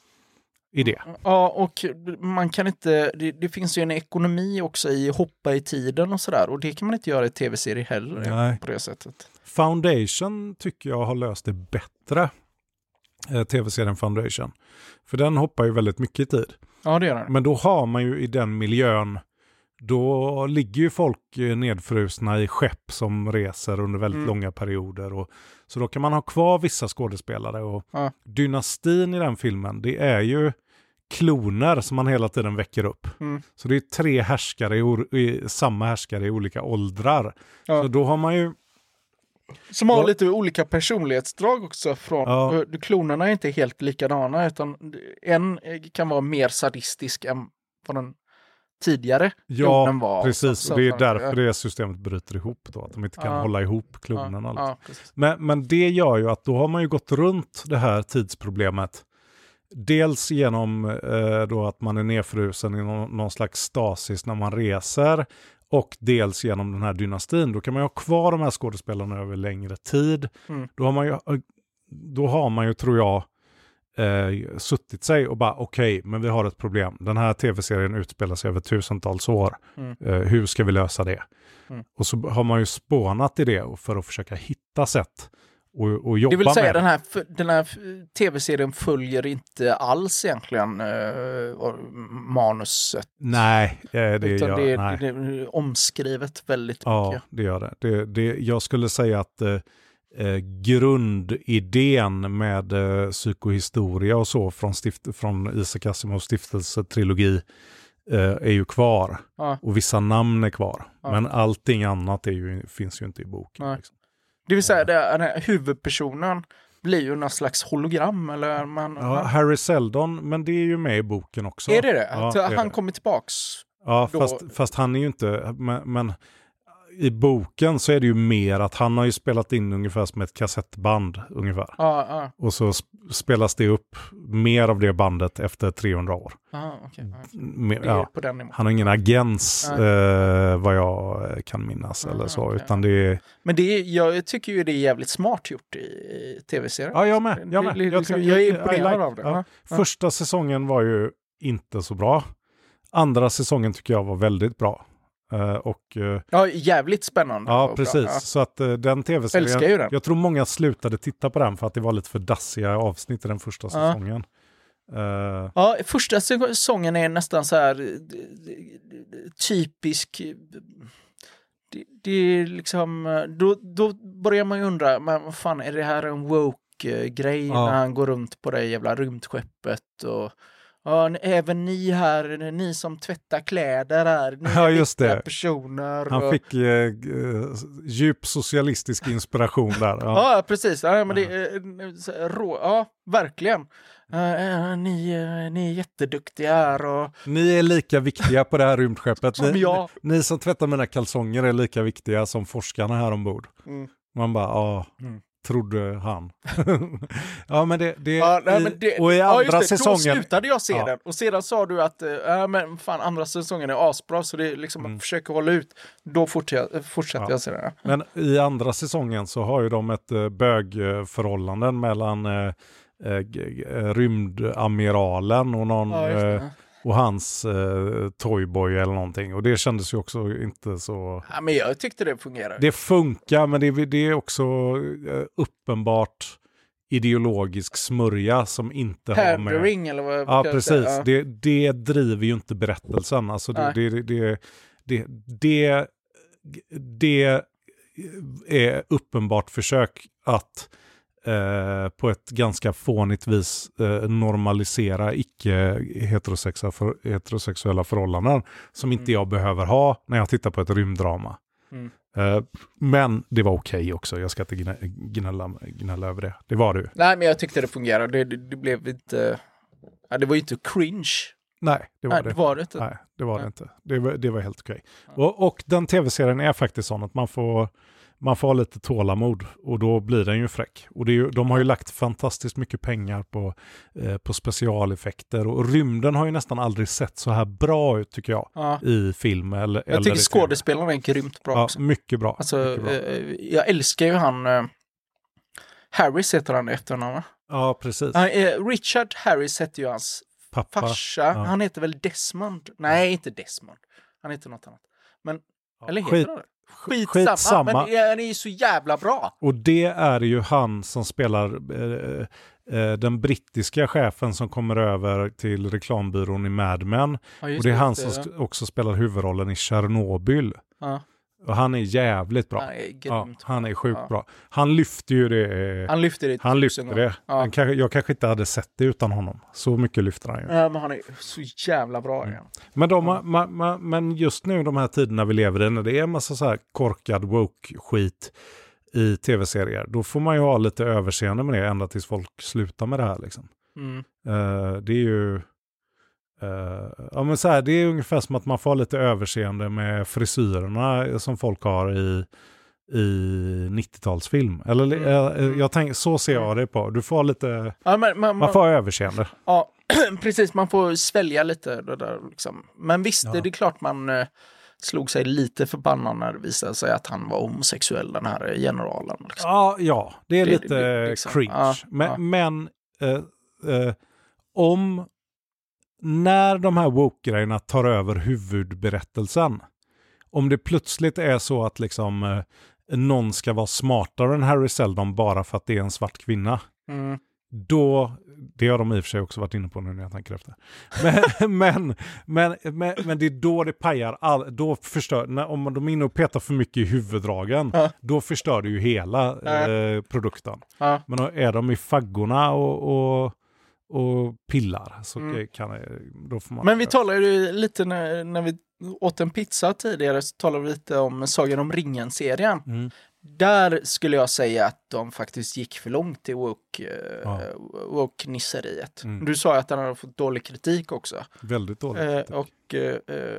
I det. Ja, och man kan inte, det, det finns ju en ekonomi också i hoppa i tiden och sådär, och det kan man inte göra i tv-serier heller. Nej. På det sättet. Foundation tycker jag har löst det bättre, eh, tv-serien Foundation. För den hoppar ju väldigt mycket i tid. Ja, det gör den. Men då har man ju i den miljön, då ligger ju folk nedfrusna i skepp som reser under väldigt mm. långa perioder. Och, så då kan man ha kvar vissa skådespelare. Och ja. Dynastin i den filmen, det är ju kloner som man hela tiden väcker upp. Mm. Så det är tre härskare, i, i, samma härskare i olika åldrar. Ja. Så då har man ju... Som har då, lite olika personlighetsdrag också. Från, ja. Klonerna är inte helt likadana, utan en kan vara mer sadistisk än vad den tidigare ja, klonen var. Precis. Så, och det är därför ja. det systemet bryter ihop då. Att de inte kan ja. hålla ihop klonerna. Ja. Ja, men, men det gör ju att då har man ju gått runt det här tidsproblemet. Dels genom eh, då att man är nedfrusen i någon, någon slags stasis när man reser. Och dels genom den här dynastin. Då kan man ju ha kvar de här skådespelarna över längre tid. Mm. Då har man ju, då har man ju tror jag, eh, suttit sig och bara okej, okay, men vi har ett problem. Den här tv-serien utspelar sig över tusentals år. Mm. Eh, hur ska vi lösa det? Mm. Och så har man ju spånat i det för att försöka hitta sätt och, och jobba med det. Det vill säga med den här, den här tv-serien följer inte alls egentligen eh, manuset. Nej, eh, det Utan gör det, nej. det är omskrivet väldigt ja, mycket. Ja, det gör det. det, det jag skulle säga att eh, Eh, grundidén med eh, psykohistoria och så från, stift- från Isaac Asimovs stiftelsetrilogi eh, är ju kvar. Ja. Och vissa namn är kvar. Ja. Men allting annat är ju, finns ju inte i boken. Liksom. Det vill säga, det, den här huvudpersonen blir ju någon slags hologram. Eller man, ja, Harry Seldon, men det är ju med i boken också. Är det det? Ja, att är han det. kommer tillbaks? Ja, fast, fast han är ju inte... men, men i boken så är det ju mer att han har ju spelat in ungefär som ett kassettband ungefär. Ah, ah. Och så sp- spelas det upp mer av det bandet efter trehundra år. Ah, okay. Mer, ja. Han har ingen agens ah. eh, vad jag kan minnas ah, eller så. Okay. Utan det är... Men det är, jag tycker ju det är jävligt smart gjort i, i tv-serien. Ja, jag med. Jag, med. Det, jag, liksom, jag är imponerad like, av det. Ja. Ja. Första säsongen var ju inte så bra. Andra säsongen tycker jag var väldigt bra. Uh, och, uh, ja, jävligt spännande. Ja, precis. Ja. Så att uh, den tv-serien... Älskar ju den. Jag tror många slutade titta på den för att det var lite för dassiga avsnitt i den första säsongen. Uh, ja, första säsongen är nästan så här typisk. Det, det är liksom, då, då börjar man ju undra, men vad fan, är det här en woke-grej ja. när han går runt på det jävla rymdskeppet och ja, även ni här, ni som tvättar kläder här, ni ja, just det. personer. Han och... fick eh, djup socialistisk inspiration där. Ja, ja precis. Ja, men det, eh, rå, ja, verkligen. Uh, ni, uh, ni är jätteduktiga här. Och... Ni är lika viktiga på det här rymdskeppet. som ni, jag. Ni som tvättar mina kalsonger är lika viktiga som forskarna här ombord. Mm. Man bara, ja... Mm. Trodde han. ja, men det... det, ja, nej, men det och i andra ja, det, säsongen... Då slutade jag se ja. den. Och sedan sa du att äh, men fan, andra säsongen är asbra, så det är liksom mm. att försöka hålla ut. Då fortsätter, fortsätter ja. jag se den. Men i andra säsongen så har ju de ett äh, bögförhållande mellan äh, äh, rymdamiralen och någon... Ja, och hans eh, toyboy eller någonting. Och det kändes ju också inte så... Ja, men jag tyckte det fungerar. Det funkar, men det, det är också eh, uppenbart ideologisk smörja som inte Pandering, har med... Ring, eller vad jag ja, precis. säga. Ja. Det, det driver ju inte berättelsen. Alltså det, det, det, det, det, det, det är uppenbart försök att Eh, på ett ganska fånigt vis eh, normalisera icke-heterosexuella för, heterosexuella förhållanden som inte mm. jag behöver ha när jag tittar på ett rymddrama. Mm. Eh, men det var okej okay också. Jag ska inte gnä, gnälla, gnälla över det. Det var det ju. Nej, men jag tyckte det fungerade. Det, det, det blev inte... Ja, det var ju inte cringe. Nej, det var Nej, det. det var det inte. Nej, det var Nej. det inte. Det var, det var helt okej. Okay. Ja. Och, och den tv-serien är faktiskt sån att man får... Man får ha lite tålamod och då blir den ju fräck. Och det är ju, de har ju lagt fantastiskt mycket pengar på, eh, på specialeffekter. Och rymden har ju nästan aldrig sett så här bra ut tycker jag ja. i film. Eller, jag eller tycker skådespelarna är grymt bra ja, också. Mycket bra. Alltså, mycket bra. Eh, jag älskar ju han... Eh, Harris heter han efter honom, va? Ja, precis. Han, eh, Richard Harris heter ju hans pappa. Farsa. Ja. Han heter väl Desmond? Nej, inte Desmond. Han heter något annat. Men, ja, eller heter skit. han det? Skitsamma, Skitsamma. men han är ju så jävla bra. Och det är ju han som spelar eh, eh, den brittiska chefen som kommer över till reklambyrån i Mad Men. Ja, och det är han det, som ja. också spelar huvudrollen i Chernobyl. Ja. Och han är jävligt bra. Han är, ja, han är sjukt ja. bra. Han lyfter ju det. Han lyfter det. Han lyfter det. Ja. Han kanske, jag kanske inte hade sett det utan honom. Så mycket lyfter han ju. Ja, men han är så jävla bra. Mm. Ja. Men, de, ja. ma, ma, men just nu, de här tiderna vi lever i, när det är en massa så här korkad woke-skit i tv-serier, då får man ju ha lite överseende med det ända tills folk slutar med det här. Liksom. Mm. Uh, det är ju... Uh, ja, men så här, det är ungefär som att man får lite överseende med frisyrerna som folk har i, i nittiotalsfilm. Eller mm. uh, jag tänker, så ser jag det på. Du får lite, ja, men, man, man får man, överseende. Ja, precis. Man får svälja lite det där liksom. Men visst, ja. det är klart man uh, slog sig lite förbannad när det visade sig att han var homosexuell, den här generalen. Liksom. Ja, ja, det är det, lite det, liksom. cringe. Ja, men ja. men uh, uh, om när de här woke-grejerna tar över huvudberättelsen, om det plötsligt är så att liksom eh, någon ska vara smartare än Harry Seldon bara för att det är en svart kvinna, mm. då, det har de i och för sig också varit inne på nu när jag tänker efter. Men, men, men, men, men det är då det pajar, all, då förstör, när, om de är inne och petar för mycket i huvuddragen, ja. då förstör det ju hela eh, produkten. Ja. Men är de i faggorna och, och och pillar så mm. kan då får man... Men vi talade ju lite när, när vi åt en pizza tidigare, så talade vi lite om Sagan om ringen-serien. Mm. Där skulle jag säga att de faktiskt gick för långt i woke, ja. woke nisseriet. Mm. Du sa att den hade fått dålig kritik också. Väldigt dålig kritik. Eh, och eh,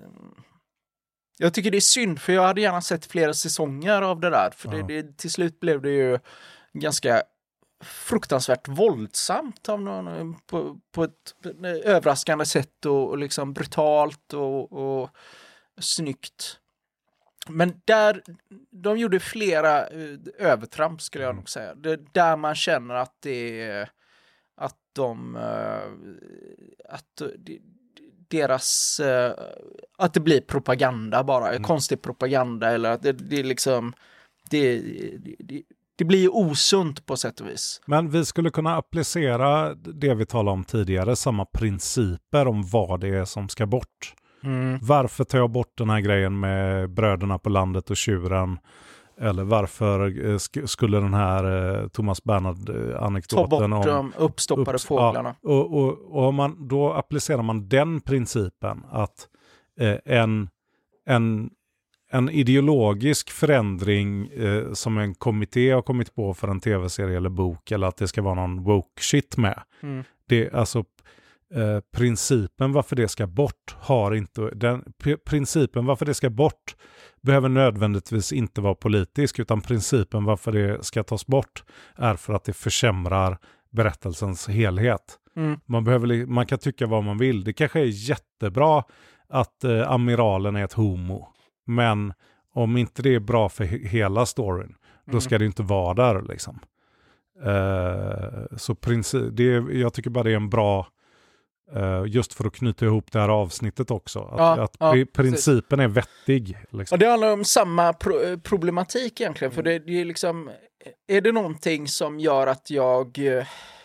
jag tycker det är synd, för jag hade gärna sett flera säsonger av det där. För ja. det, det, till slut blev det ju ganska fruktansvärt våldsamt av någon, på, på ett överraskande sätt och, och liksom brutalt och, och snyggt. Men där, de gjorde flera uh, övertramp skulle jag nog säga. Det, där man känner att det är, att de, uh, att de, deras, uh, att det blir propaganda bara, mm. konstig propaganda, eller att det, det är liksom, det, det, det det blir ju osunt på sätt och vis. Men vi skulle kunna applicera det vi talade om tidigare, samma principer om vad det är som ska bort. Mm. Varför tar jag bort den här grejen med bröderna på landet och tjuren? Eller varför sk- skulle den här eh, Thomas Bernhard-anekdoten... Ta bort om de uppstoppade upps- fåglarna. Ja, och och, och om man, då applicerar man den principen att eh, en, en, en ideologisk förändring eh, som en kommitté har kommit på för en tv-serie eller bok, eller att det ska vara någon woke shit med. Mm. Det, alltså, eh, principen varför det ska bort har inte... Den, p- principen varför det ska bort behöver nödvändigtvis inte vara politisk, utan principen varför det ska tas bort är för att det försämrar berättelsens helhet. Mm. Man, behöver, man kan tycka vad man vill. Det kanske är jättebra att eh, amiralen är ett homo, men om inte det är bra för he- hela storyn, då Mm. ska det inte vara där liksom. Eh, så princip, det är, jag tycker bara det är en bra Uh, just för att knyta ihop det här avsnittet också. Att, Ja, att ja, pri- principen precis. är vettig. Liksom. Ja, det handlar om samma pro- problematik egentligen. För det, det är liksom, är det någonting som gör att jag eh,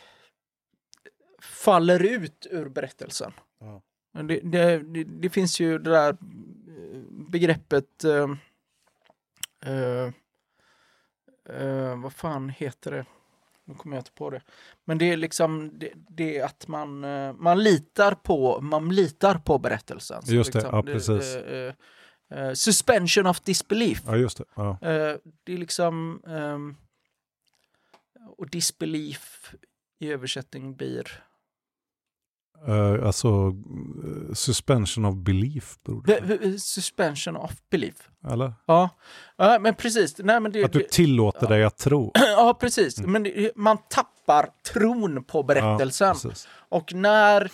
faller ut ur berättelsen? Ja. Det, det, det, det finns ju det där begreppet eh, eh, eh, vad fan heter det? Nu kommer jag inte på det. Men det är liksom det, det är att man, eh, man litar på man litar på berättelsen. Så Just det, liksom, ja precis. eh, eh, suspension of disbelief. Ja, just det. Ja. Eh, det är liksom um, och disbelief i översättning blir Uh, alltså uh, suspension of belief, bror. Be- be- suspension of belief. Eller? Ja, ja men precis. Nej, men det, Att du det, tillåter ja. dig att tro. ja, precis. Mm. Men det, man tappar tron på berättelsen. Ja, precis. Och när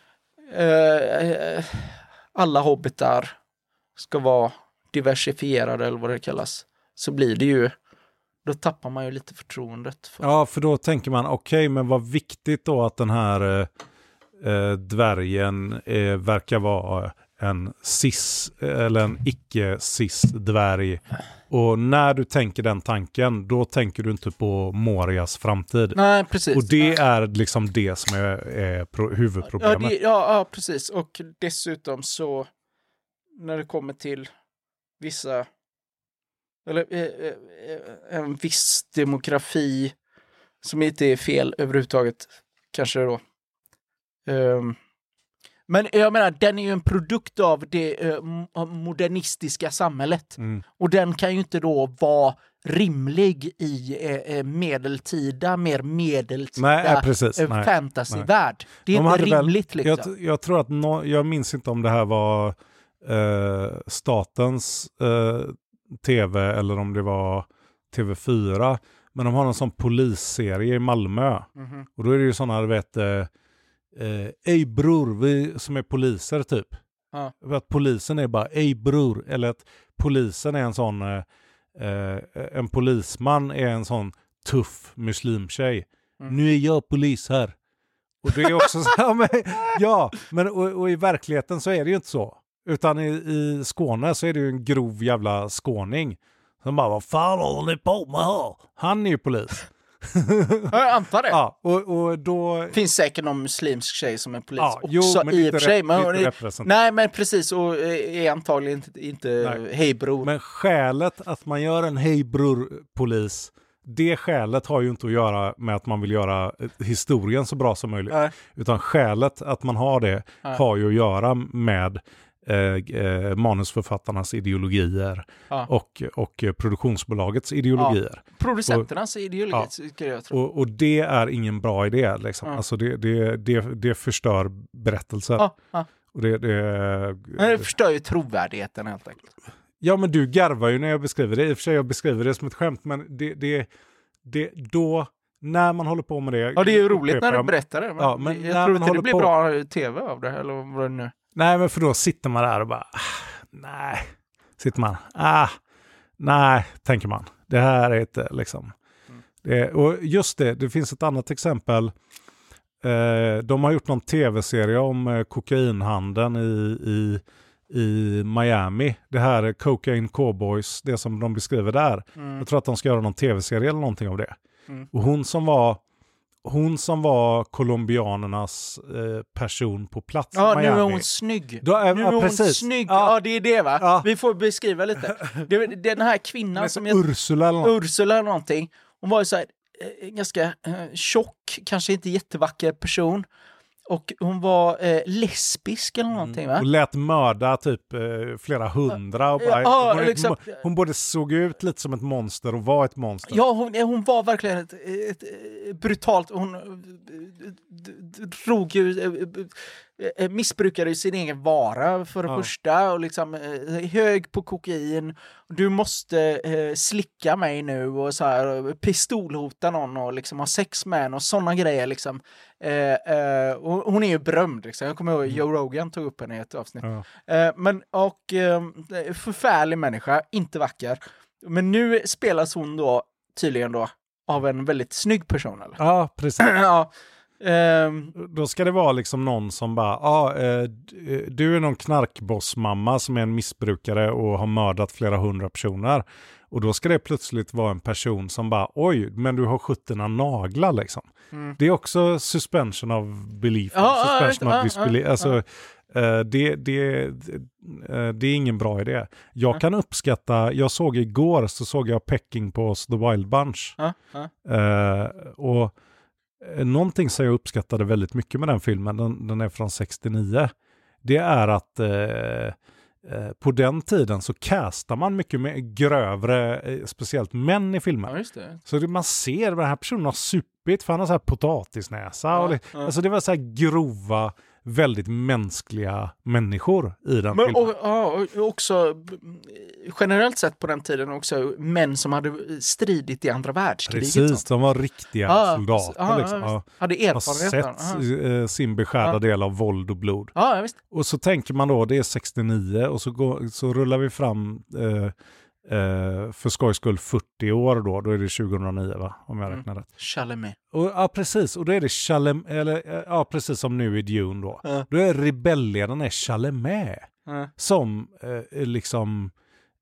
eh, alla hobbitar ska vara diversifierade eller vad det kallas, så blir det ju, då tappar man ju lite förtroendet. För. Ja, för då tänker man, okej, okay, men vad viktigt då att den här eh, dvärgen eh, verkar vara en cis eller en icke-cis dvärg. Och när du tänker den tanken, då tänker du inte på Morias framtid. Nej, precis. Och det är liksom det som är, är pro- huvudproblemet. Ja, det, ja, ja, precis. Och dessutom så, när det kommer till vissa, eller eh, eh, en viss demografi som inte är fel överhuvudtaget, kanske då. Um, men jag menar, den är ju en produkt av det eh, modernistiska samhället. Mm. Och den kan ju inte då vara rimlig i eh, medeltida, mer medeltida nej, precis, eh, nej, fantasyvärld. Det är De inte rimligt väl, liksom. Jag, jag tror att, no, jag minns inte om det här var eh, statens eh, tv eller om det var T V fyra. Men de har en sån polisserie i Malmö. Mm-hmm. Och då är det ju sådana, du vet... Eh, Eh, ej bror, vi som är poliser typ. Ja. Att polisen är bara ej bror, eller att polisen är en sån eh, eh, en polisman är en sån tuff muslimtjej. Mm. Nu är jag polis här. Och det är också så här, men, ja, men och, och i verkligheten så är det ju inte så. Utan i, i Skåne så är det ju en grov jävla skåning som bara, vad fan håller ni på med här? Han är ju polis. Jag antar det. Ja, och, och då... Finns säkert någon muslimsk tjej som är polis ja, också jo, men i och för sig. Men, rep- nej, men precis. Och är antagligen inte, inte hej bror. Men skälet att man gör en hej bror polis, det skälet har ju inte att göra med att man vill göra historien så bra som möjligt. Nej. Utan skälet att man har det nej. har ju att göra med Eh, eh, manusförfattarnas ideologier ja. och, och produktionsbolagets ideologier. Ja. Producenternas och, ideologier ja. ska jag tro. Och, och det är ingen bra idé. Liksom. Ja. Alltså det, det, det, det förstör berättelser. Ja. Ja. Och det, det, men det förstör ju trovärdigheten helt enkelt. Ja, men du garvar ju när jag beskriver det. I och för sig jag beskriver det som ett skämt, men det, det, det då när man håller på med det. Ja, det är ju roligt när du berättar det. Men ja, men jag tror inte det blir på... bra tv av det, eller vad det nu. Nej, men för då sitter man där och bara, ah, nej, sitter man, ah, nej, tänker man. Det här är inte liksom. Mm. Det, och just det, det finns ett annat exempel. Eh, de har gjort någon tv-serie om eh, kokainhandeln i, i, i Miami. Det här Cocaine Cowboys, det som de beskriver där. Mm. Jag tror att de ska göra någon tv-serie eller någonting av det. Mm. Och hon som var hon som var colombianernas eh, person på plats ja, i Miami. Ja, nu är hon snygg. Då är, nu ja, är hon precis. snygg. Ja. ja, det är det va? Ja. Vi får beskriva lite. Det, den här kvinnan som heter Ursula eller något. Ursula eller någonting. Hon var ju så här eh, ganska eh, tjock, kanske inte jättevacker person. Och hon var eh, lesbisk eller någonting va? Och lät mörda typ eh, flera hundra. Och bara, ja, hon, liksom, hon, hon både såg ut lite som ett monster och var ett monster. Ja, hon, hon var verkligen ett, ett, ett brutalt... Hon drog ju... missbrukade ju sin egen vara för det ja. första. Och liksom hög på kokain. Du måste eh, slicka mig nu och så här pistolhota någon och liksom ha sex med en och sådana grejer liksom. Eh, eh, och hon är ju berömd liksom. Jag kommer ihåg mm. Joe Rogan tog upp henne i ett avsnitt. Ja. Eh, men och eh, förfärlig människa, inte vacker. Men nu spelas hon då tydligen då av en väldigt snygg person eller? Ja, precis. ja. Um, Då ska det vara liksom någon som bara, ah, eh, du är någon knarkbossmamma som är en missbrukare och har mördat flera hundra personer. Och då ska det plötsligt vara en person som bara, oj, men du har sjutton naglar liksom. Mm. Det är också suspension of belief. Ja, suspension ja, of disbelief. Ja, alltså, uh, det, det, uh, det är ingen bra idé. Jag ja. kan uppskatta, jag såg igår så såg jag Pecking på The Wild Bunch. Ja, ja. Uh, och någonting som jag uppskattade väldigt mycket med den filmen, den, den är från sextionio, det är att eh, eh, på den tiden så castar man mycket med grövre, eh, speciellt män i filmer. Ja, just det. Så det, man ser vad den här personen har supit, för han har så här potatisnäsa. Ja, och det, ja. Alltså det var så här grova, väldigt mänskliga människor i den Men, filmen. Och, ja, och också generellt sett på den tiden också män som hade stridit i andra världskriget. Precis, de var riktiga ja, soldater. Ja, liksom. ja, hade erfarenhet. Har sett sin beskärda ja. del av våld och blod. Ja, visst. Och så tänker man då, det är sextionio och så, går, så rullar vi fram eh, Uh, för skojs skull fyrtio år då, då är det tjugohundranio va, om jag mm. räknar rätt. Chalamet. Och, ja precis, och då är det Chalamet, eller ja precis som nu i Dune då. Mm. Då är rebellledaren är Chalamet mm. som uh, liksom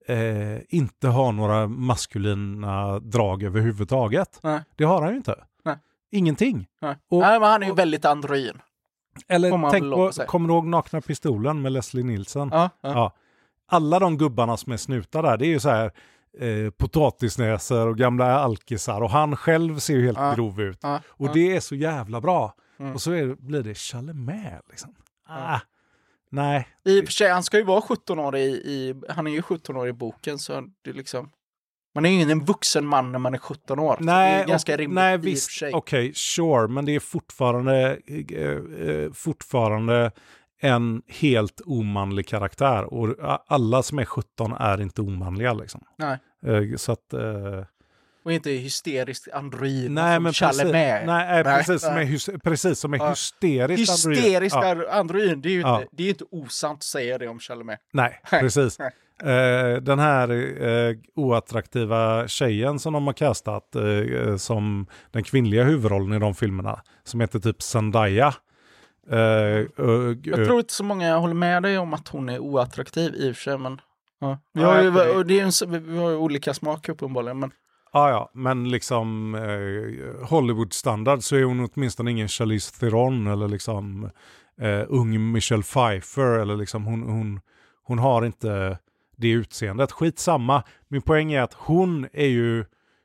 uh, inte har några maskulina drag överhuvudtaget. Mm. Det har han ju inte. Mm. Ingenting. Mm. Och, Nej, men han är ju väldigt androgyn. Eller tänk på, kommer du ihåg Nakna pistolen med Leslie Nielsen? Ja, ja. ja. Alla de gubbarna som är snutar där, det är ju så här eh, potatisnäser och gamla alkisar. Och han själv ser ju helt ja, grov ut. Ja, och ja. det är så jävla bra. Mm. Och så är, blir det Chalamet liksom. Ah, ja. Nej. I och för sig, han ska ju vara sjutton år i, i... Han är ju sjutton år i boken, så det är liksom... Man är ju inte en vuxen man när man är sjutton år. Nej, det är ganska och, rimligt nej, i visst, och för sig. Okej, okay, sure. Men det är fortfarande... Eh, eh, fortfarande... en helt omanlig karaktär. Och alla som är sjutton är inte omanliga liksom. Nej. Uh, så att... Uh... Och inte hysteriskt android. Nej, men precis, nej, nej, precis, som är, hus- precis som är ja. hysteriskt android. Hysteriskt ja. android, det är ju ja. inte, det är inte osant att säga det om Chalamet. Nej, precis. Nej. Uh, den här uh, oattraktiva tjejen som de har kastat uh, som den kvinnliga huvudrollen i de filmerna, som heter typ Zendaya. Uh, uh, jag tror inte så många håller med dig om att hon är oattraktiv i och för sig, men ja. vi, har ju, och det är en, vi har ju olika smak uppenbarligen, men ja, ja, men liksom uh, Hollywood-standard så är hon åtminstone ingen Charlize Theron eller liksom uh, ung Michelle Pfeiffer eller liksom hon, hon, hon har inte det utseendet. Skitsamma. Min poäng är att hon är ju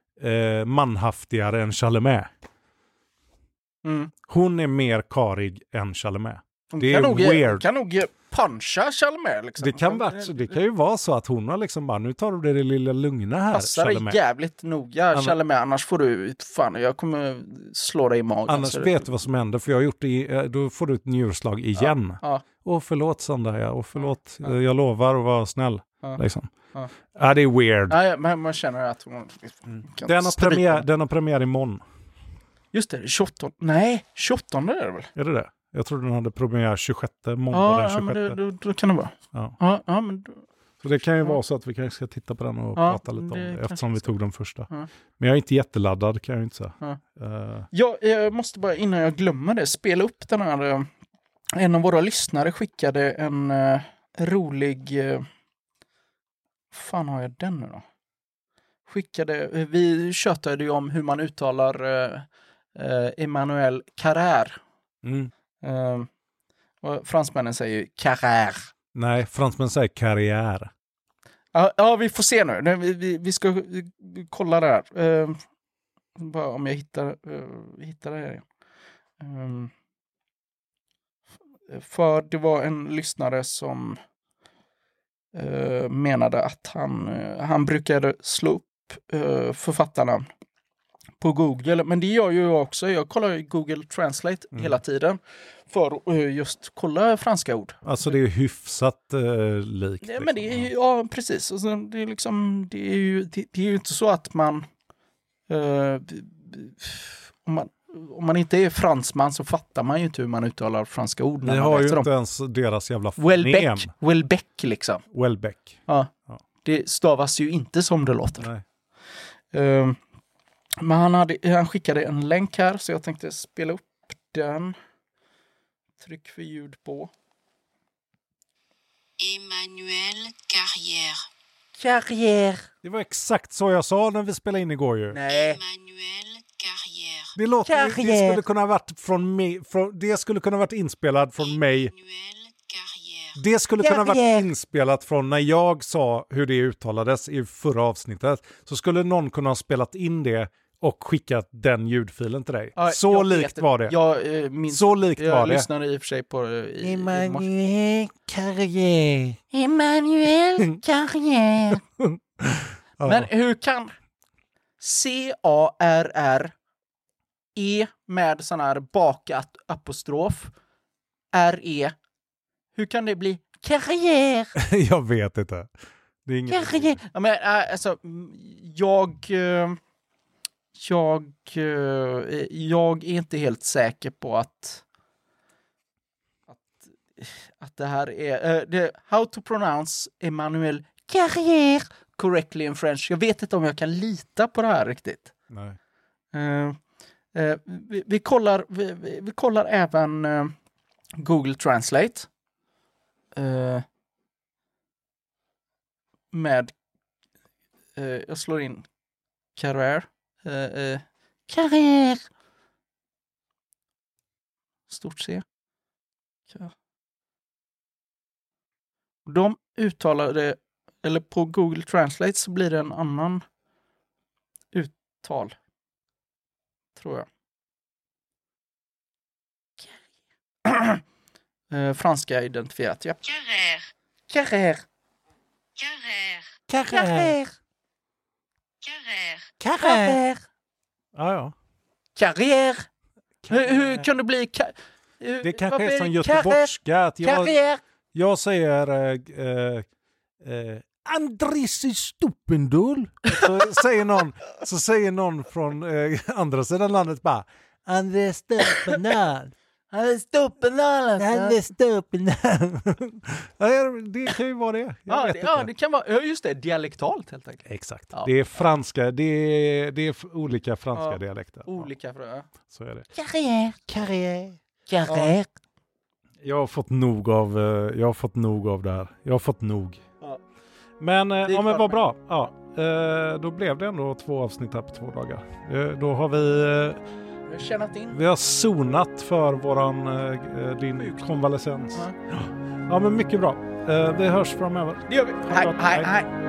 uh, manhaftigare än Chalamet. Mm. Hon är mer karig än Chalamet. Hon det kan är nog, weird. kan nog puncha Chalamet liksom. Det kan, vara, det kan ju vara så att hon har liksom bara, nu tar du det, det lilla lugna här. Passar dig jävligt noga, Anna, Chalamet, annars får du, fan, jag kommer slå dig i magen. Annars vet det... du vad som händer, för jag har gjort det, då får du ett njurslag igen. Ja, ja. Och förlåt Sandra, och förlåt, ja. jag lovar att vara snäll. Ja. Liksom. Ja. ja, det är weird. Ja, men man känner att hon mm. kan den, har premiär, den har premiär imorgon. Just det, tjugoåttonde. Nej, tjugoåttonde är det väl? Är det det? Jag tror den hade premiär tjugosjätte, måndag den tjugosjätte. Ja, men det, då, då kan det vara. Ja. Ja, ja, men då... Så det kan ju ja. vara så att vi kanske ska titta på den och ja, prata lite om det, eftersom vi tog den första. Ja. Men jag är inte jätteladdad, kan jag inte säga. Ja. Uh... Ja, jag måste bara, innan jag glömmer det, spela upp den här. En av våra lyssnare skickade en, rolig... Eh, fan har jag den nu då? Skickade... Vi tjötade ju om hur man uttalar eh, eh, Emmanuel Carrère. Mm. Eh, och fransmännen säger ju Carrère. Nej, fransmännen säger karriär. Ja, ja, vi får se nu. Vi, vi, vi ska vi, vi kolla där. Eh, bara om jag hittar, eh, hittar det här. Um, för det var en lyssnare som uh, menade att han, uh, han brukade slå upp uh, författarnamn på Google. Men det gör ju jag också. Jag kollar ju Google Translate mm. hela tiden för att uh, just kolla franska ord. Alltså det är hyfsat uh, likt. Ja, men det är, ja, precis. Alltså, det, är liksom, det, är ju, det, det är ju inte så att man... Uh, om man Om man inte är fransman så fattar man ju inte hur man uttalar franska ord. Ni har ju inte dem. ens deras jävla fonem. Welbeck, Welbeck liksom. Welbeck. Ja. ja. Det stavas ju inte som det låter. Nej. Uh, men han, hade, han skickade en länk här så jag tänkte spela upp den. Tryck för ljud på. Emmanuel Carrère. Carrère. Det var exakt så jag sa när vi spelade in igår ju. Nej. Emmanuel Carrère. Det låter Carrère. Det skulle kunna ha varit från mig från, det skulle kunna ha varit inspelat från mig. Det skulle kunna ha varit inspelat från när jag sa hur det uttalades i förra avsnittet. Så skulle någon kunna ha spelat in det och skickat den ljudfilen till dig. Ja, så likt var det. Jag, eh, min, så likt jag var det. Jag lyssnade i och för sig på i, Emmanuel Carrère. Emmanuel Carrère. Ja. Men hur kan C A R R E med sån här bakapostrof R E, hur kan det bli Carrère? Jag vet inte. Det är ingen Carrère. Ja, men alltså jag jag jag är inte helt säker på att att, att det här är uh, det, how to pronounce Emmanuel Carrère correctly in French. Jag vet inte om jag kan lita på det här riktigt. Nej. Uh, uh, vi, vi kollar vi, vi, vi kollar även uh, Google Translate. Uh, med uh, jag slår in Carrère. Uh, uh, Carrère. Stort C. De uttalar det, eller på Google Translate så blir det en annan uttal. Tror jag. uh, franska identifierat, ja. Carrère. Carrère. Carrère. Carrère. Carrère. Carrère. Ja, ja. Carrère. Hur, hur kan det bli? Ka- hur, det kanske är som göteborgska. Att jag, Carrère. jag säger äh, äh, Andris Stupendul. Så säger någon, så säger någon från äh, andra sidan landet bara Andris Stupendul. Andris Stupendul. Andris Stupendul. Det kan ju vara det. Ja det, ja, det kan vara, just det, dialektalt helt enkelt. Exakt. Ja. Det är franska, det är, det är olika franska ja, dialekter. Olika frågor. Ja. Så är det. Carrère, Carrère, Carrère. Jag har fått nog av, jag har fått nog av det här. Jag har fått nog. Ja. Men, ja men vad bra. Ja, då blev det ändå två avsnitt här på två dagar. Då har vi... Vi har tjänat in. Vi har zonat för våran, äh, din Sjukt. konvalescens. Ja. ja, men mycket bra. Uh, vi hörs framöver. Det gör vi. Hej, hej, hej.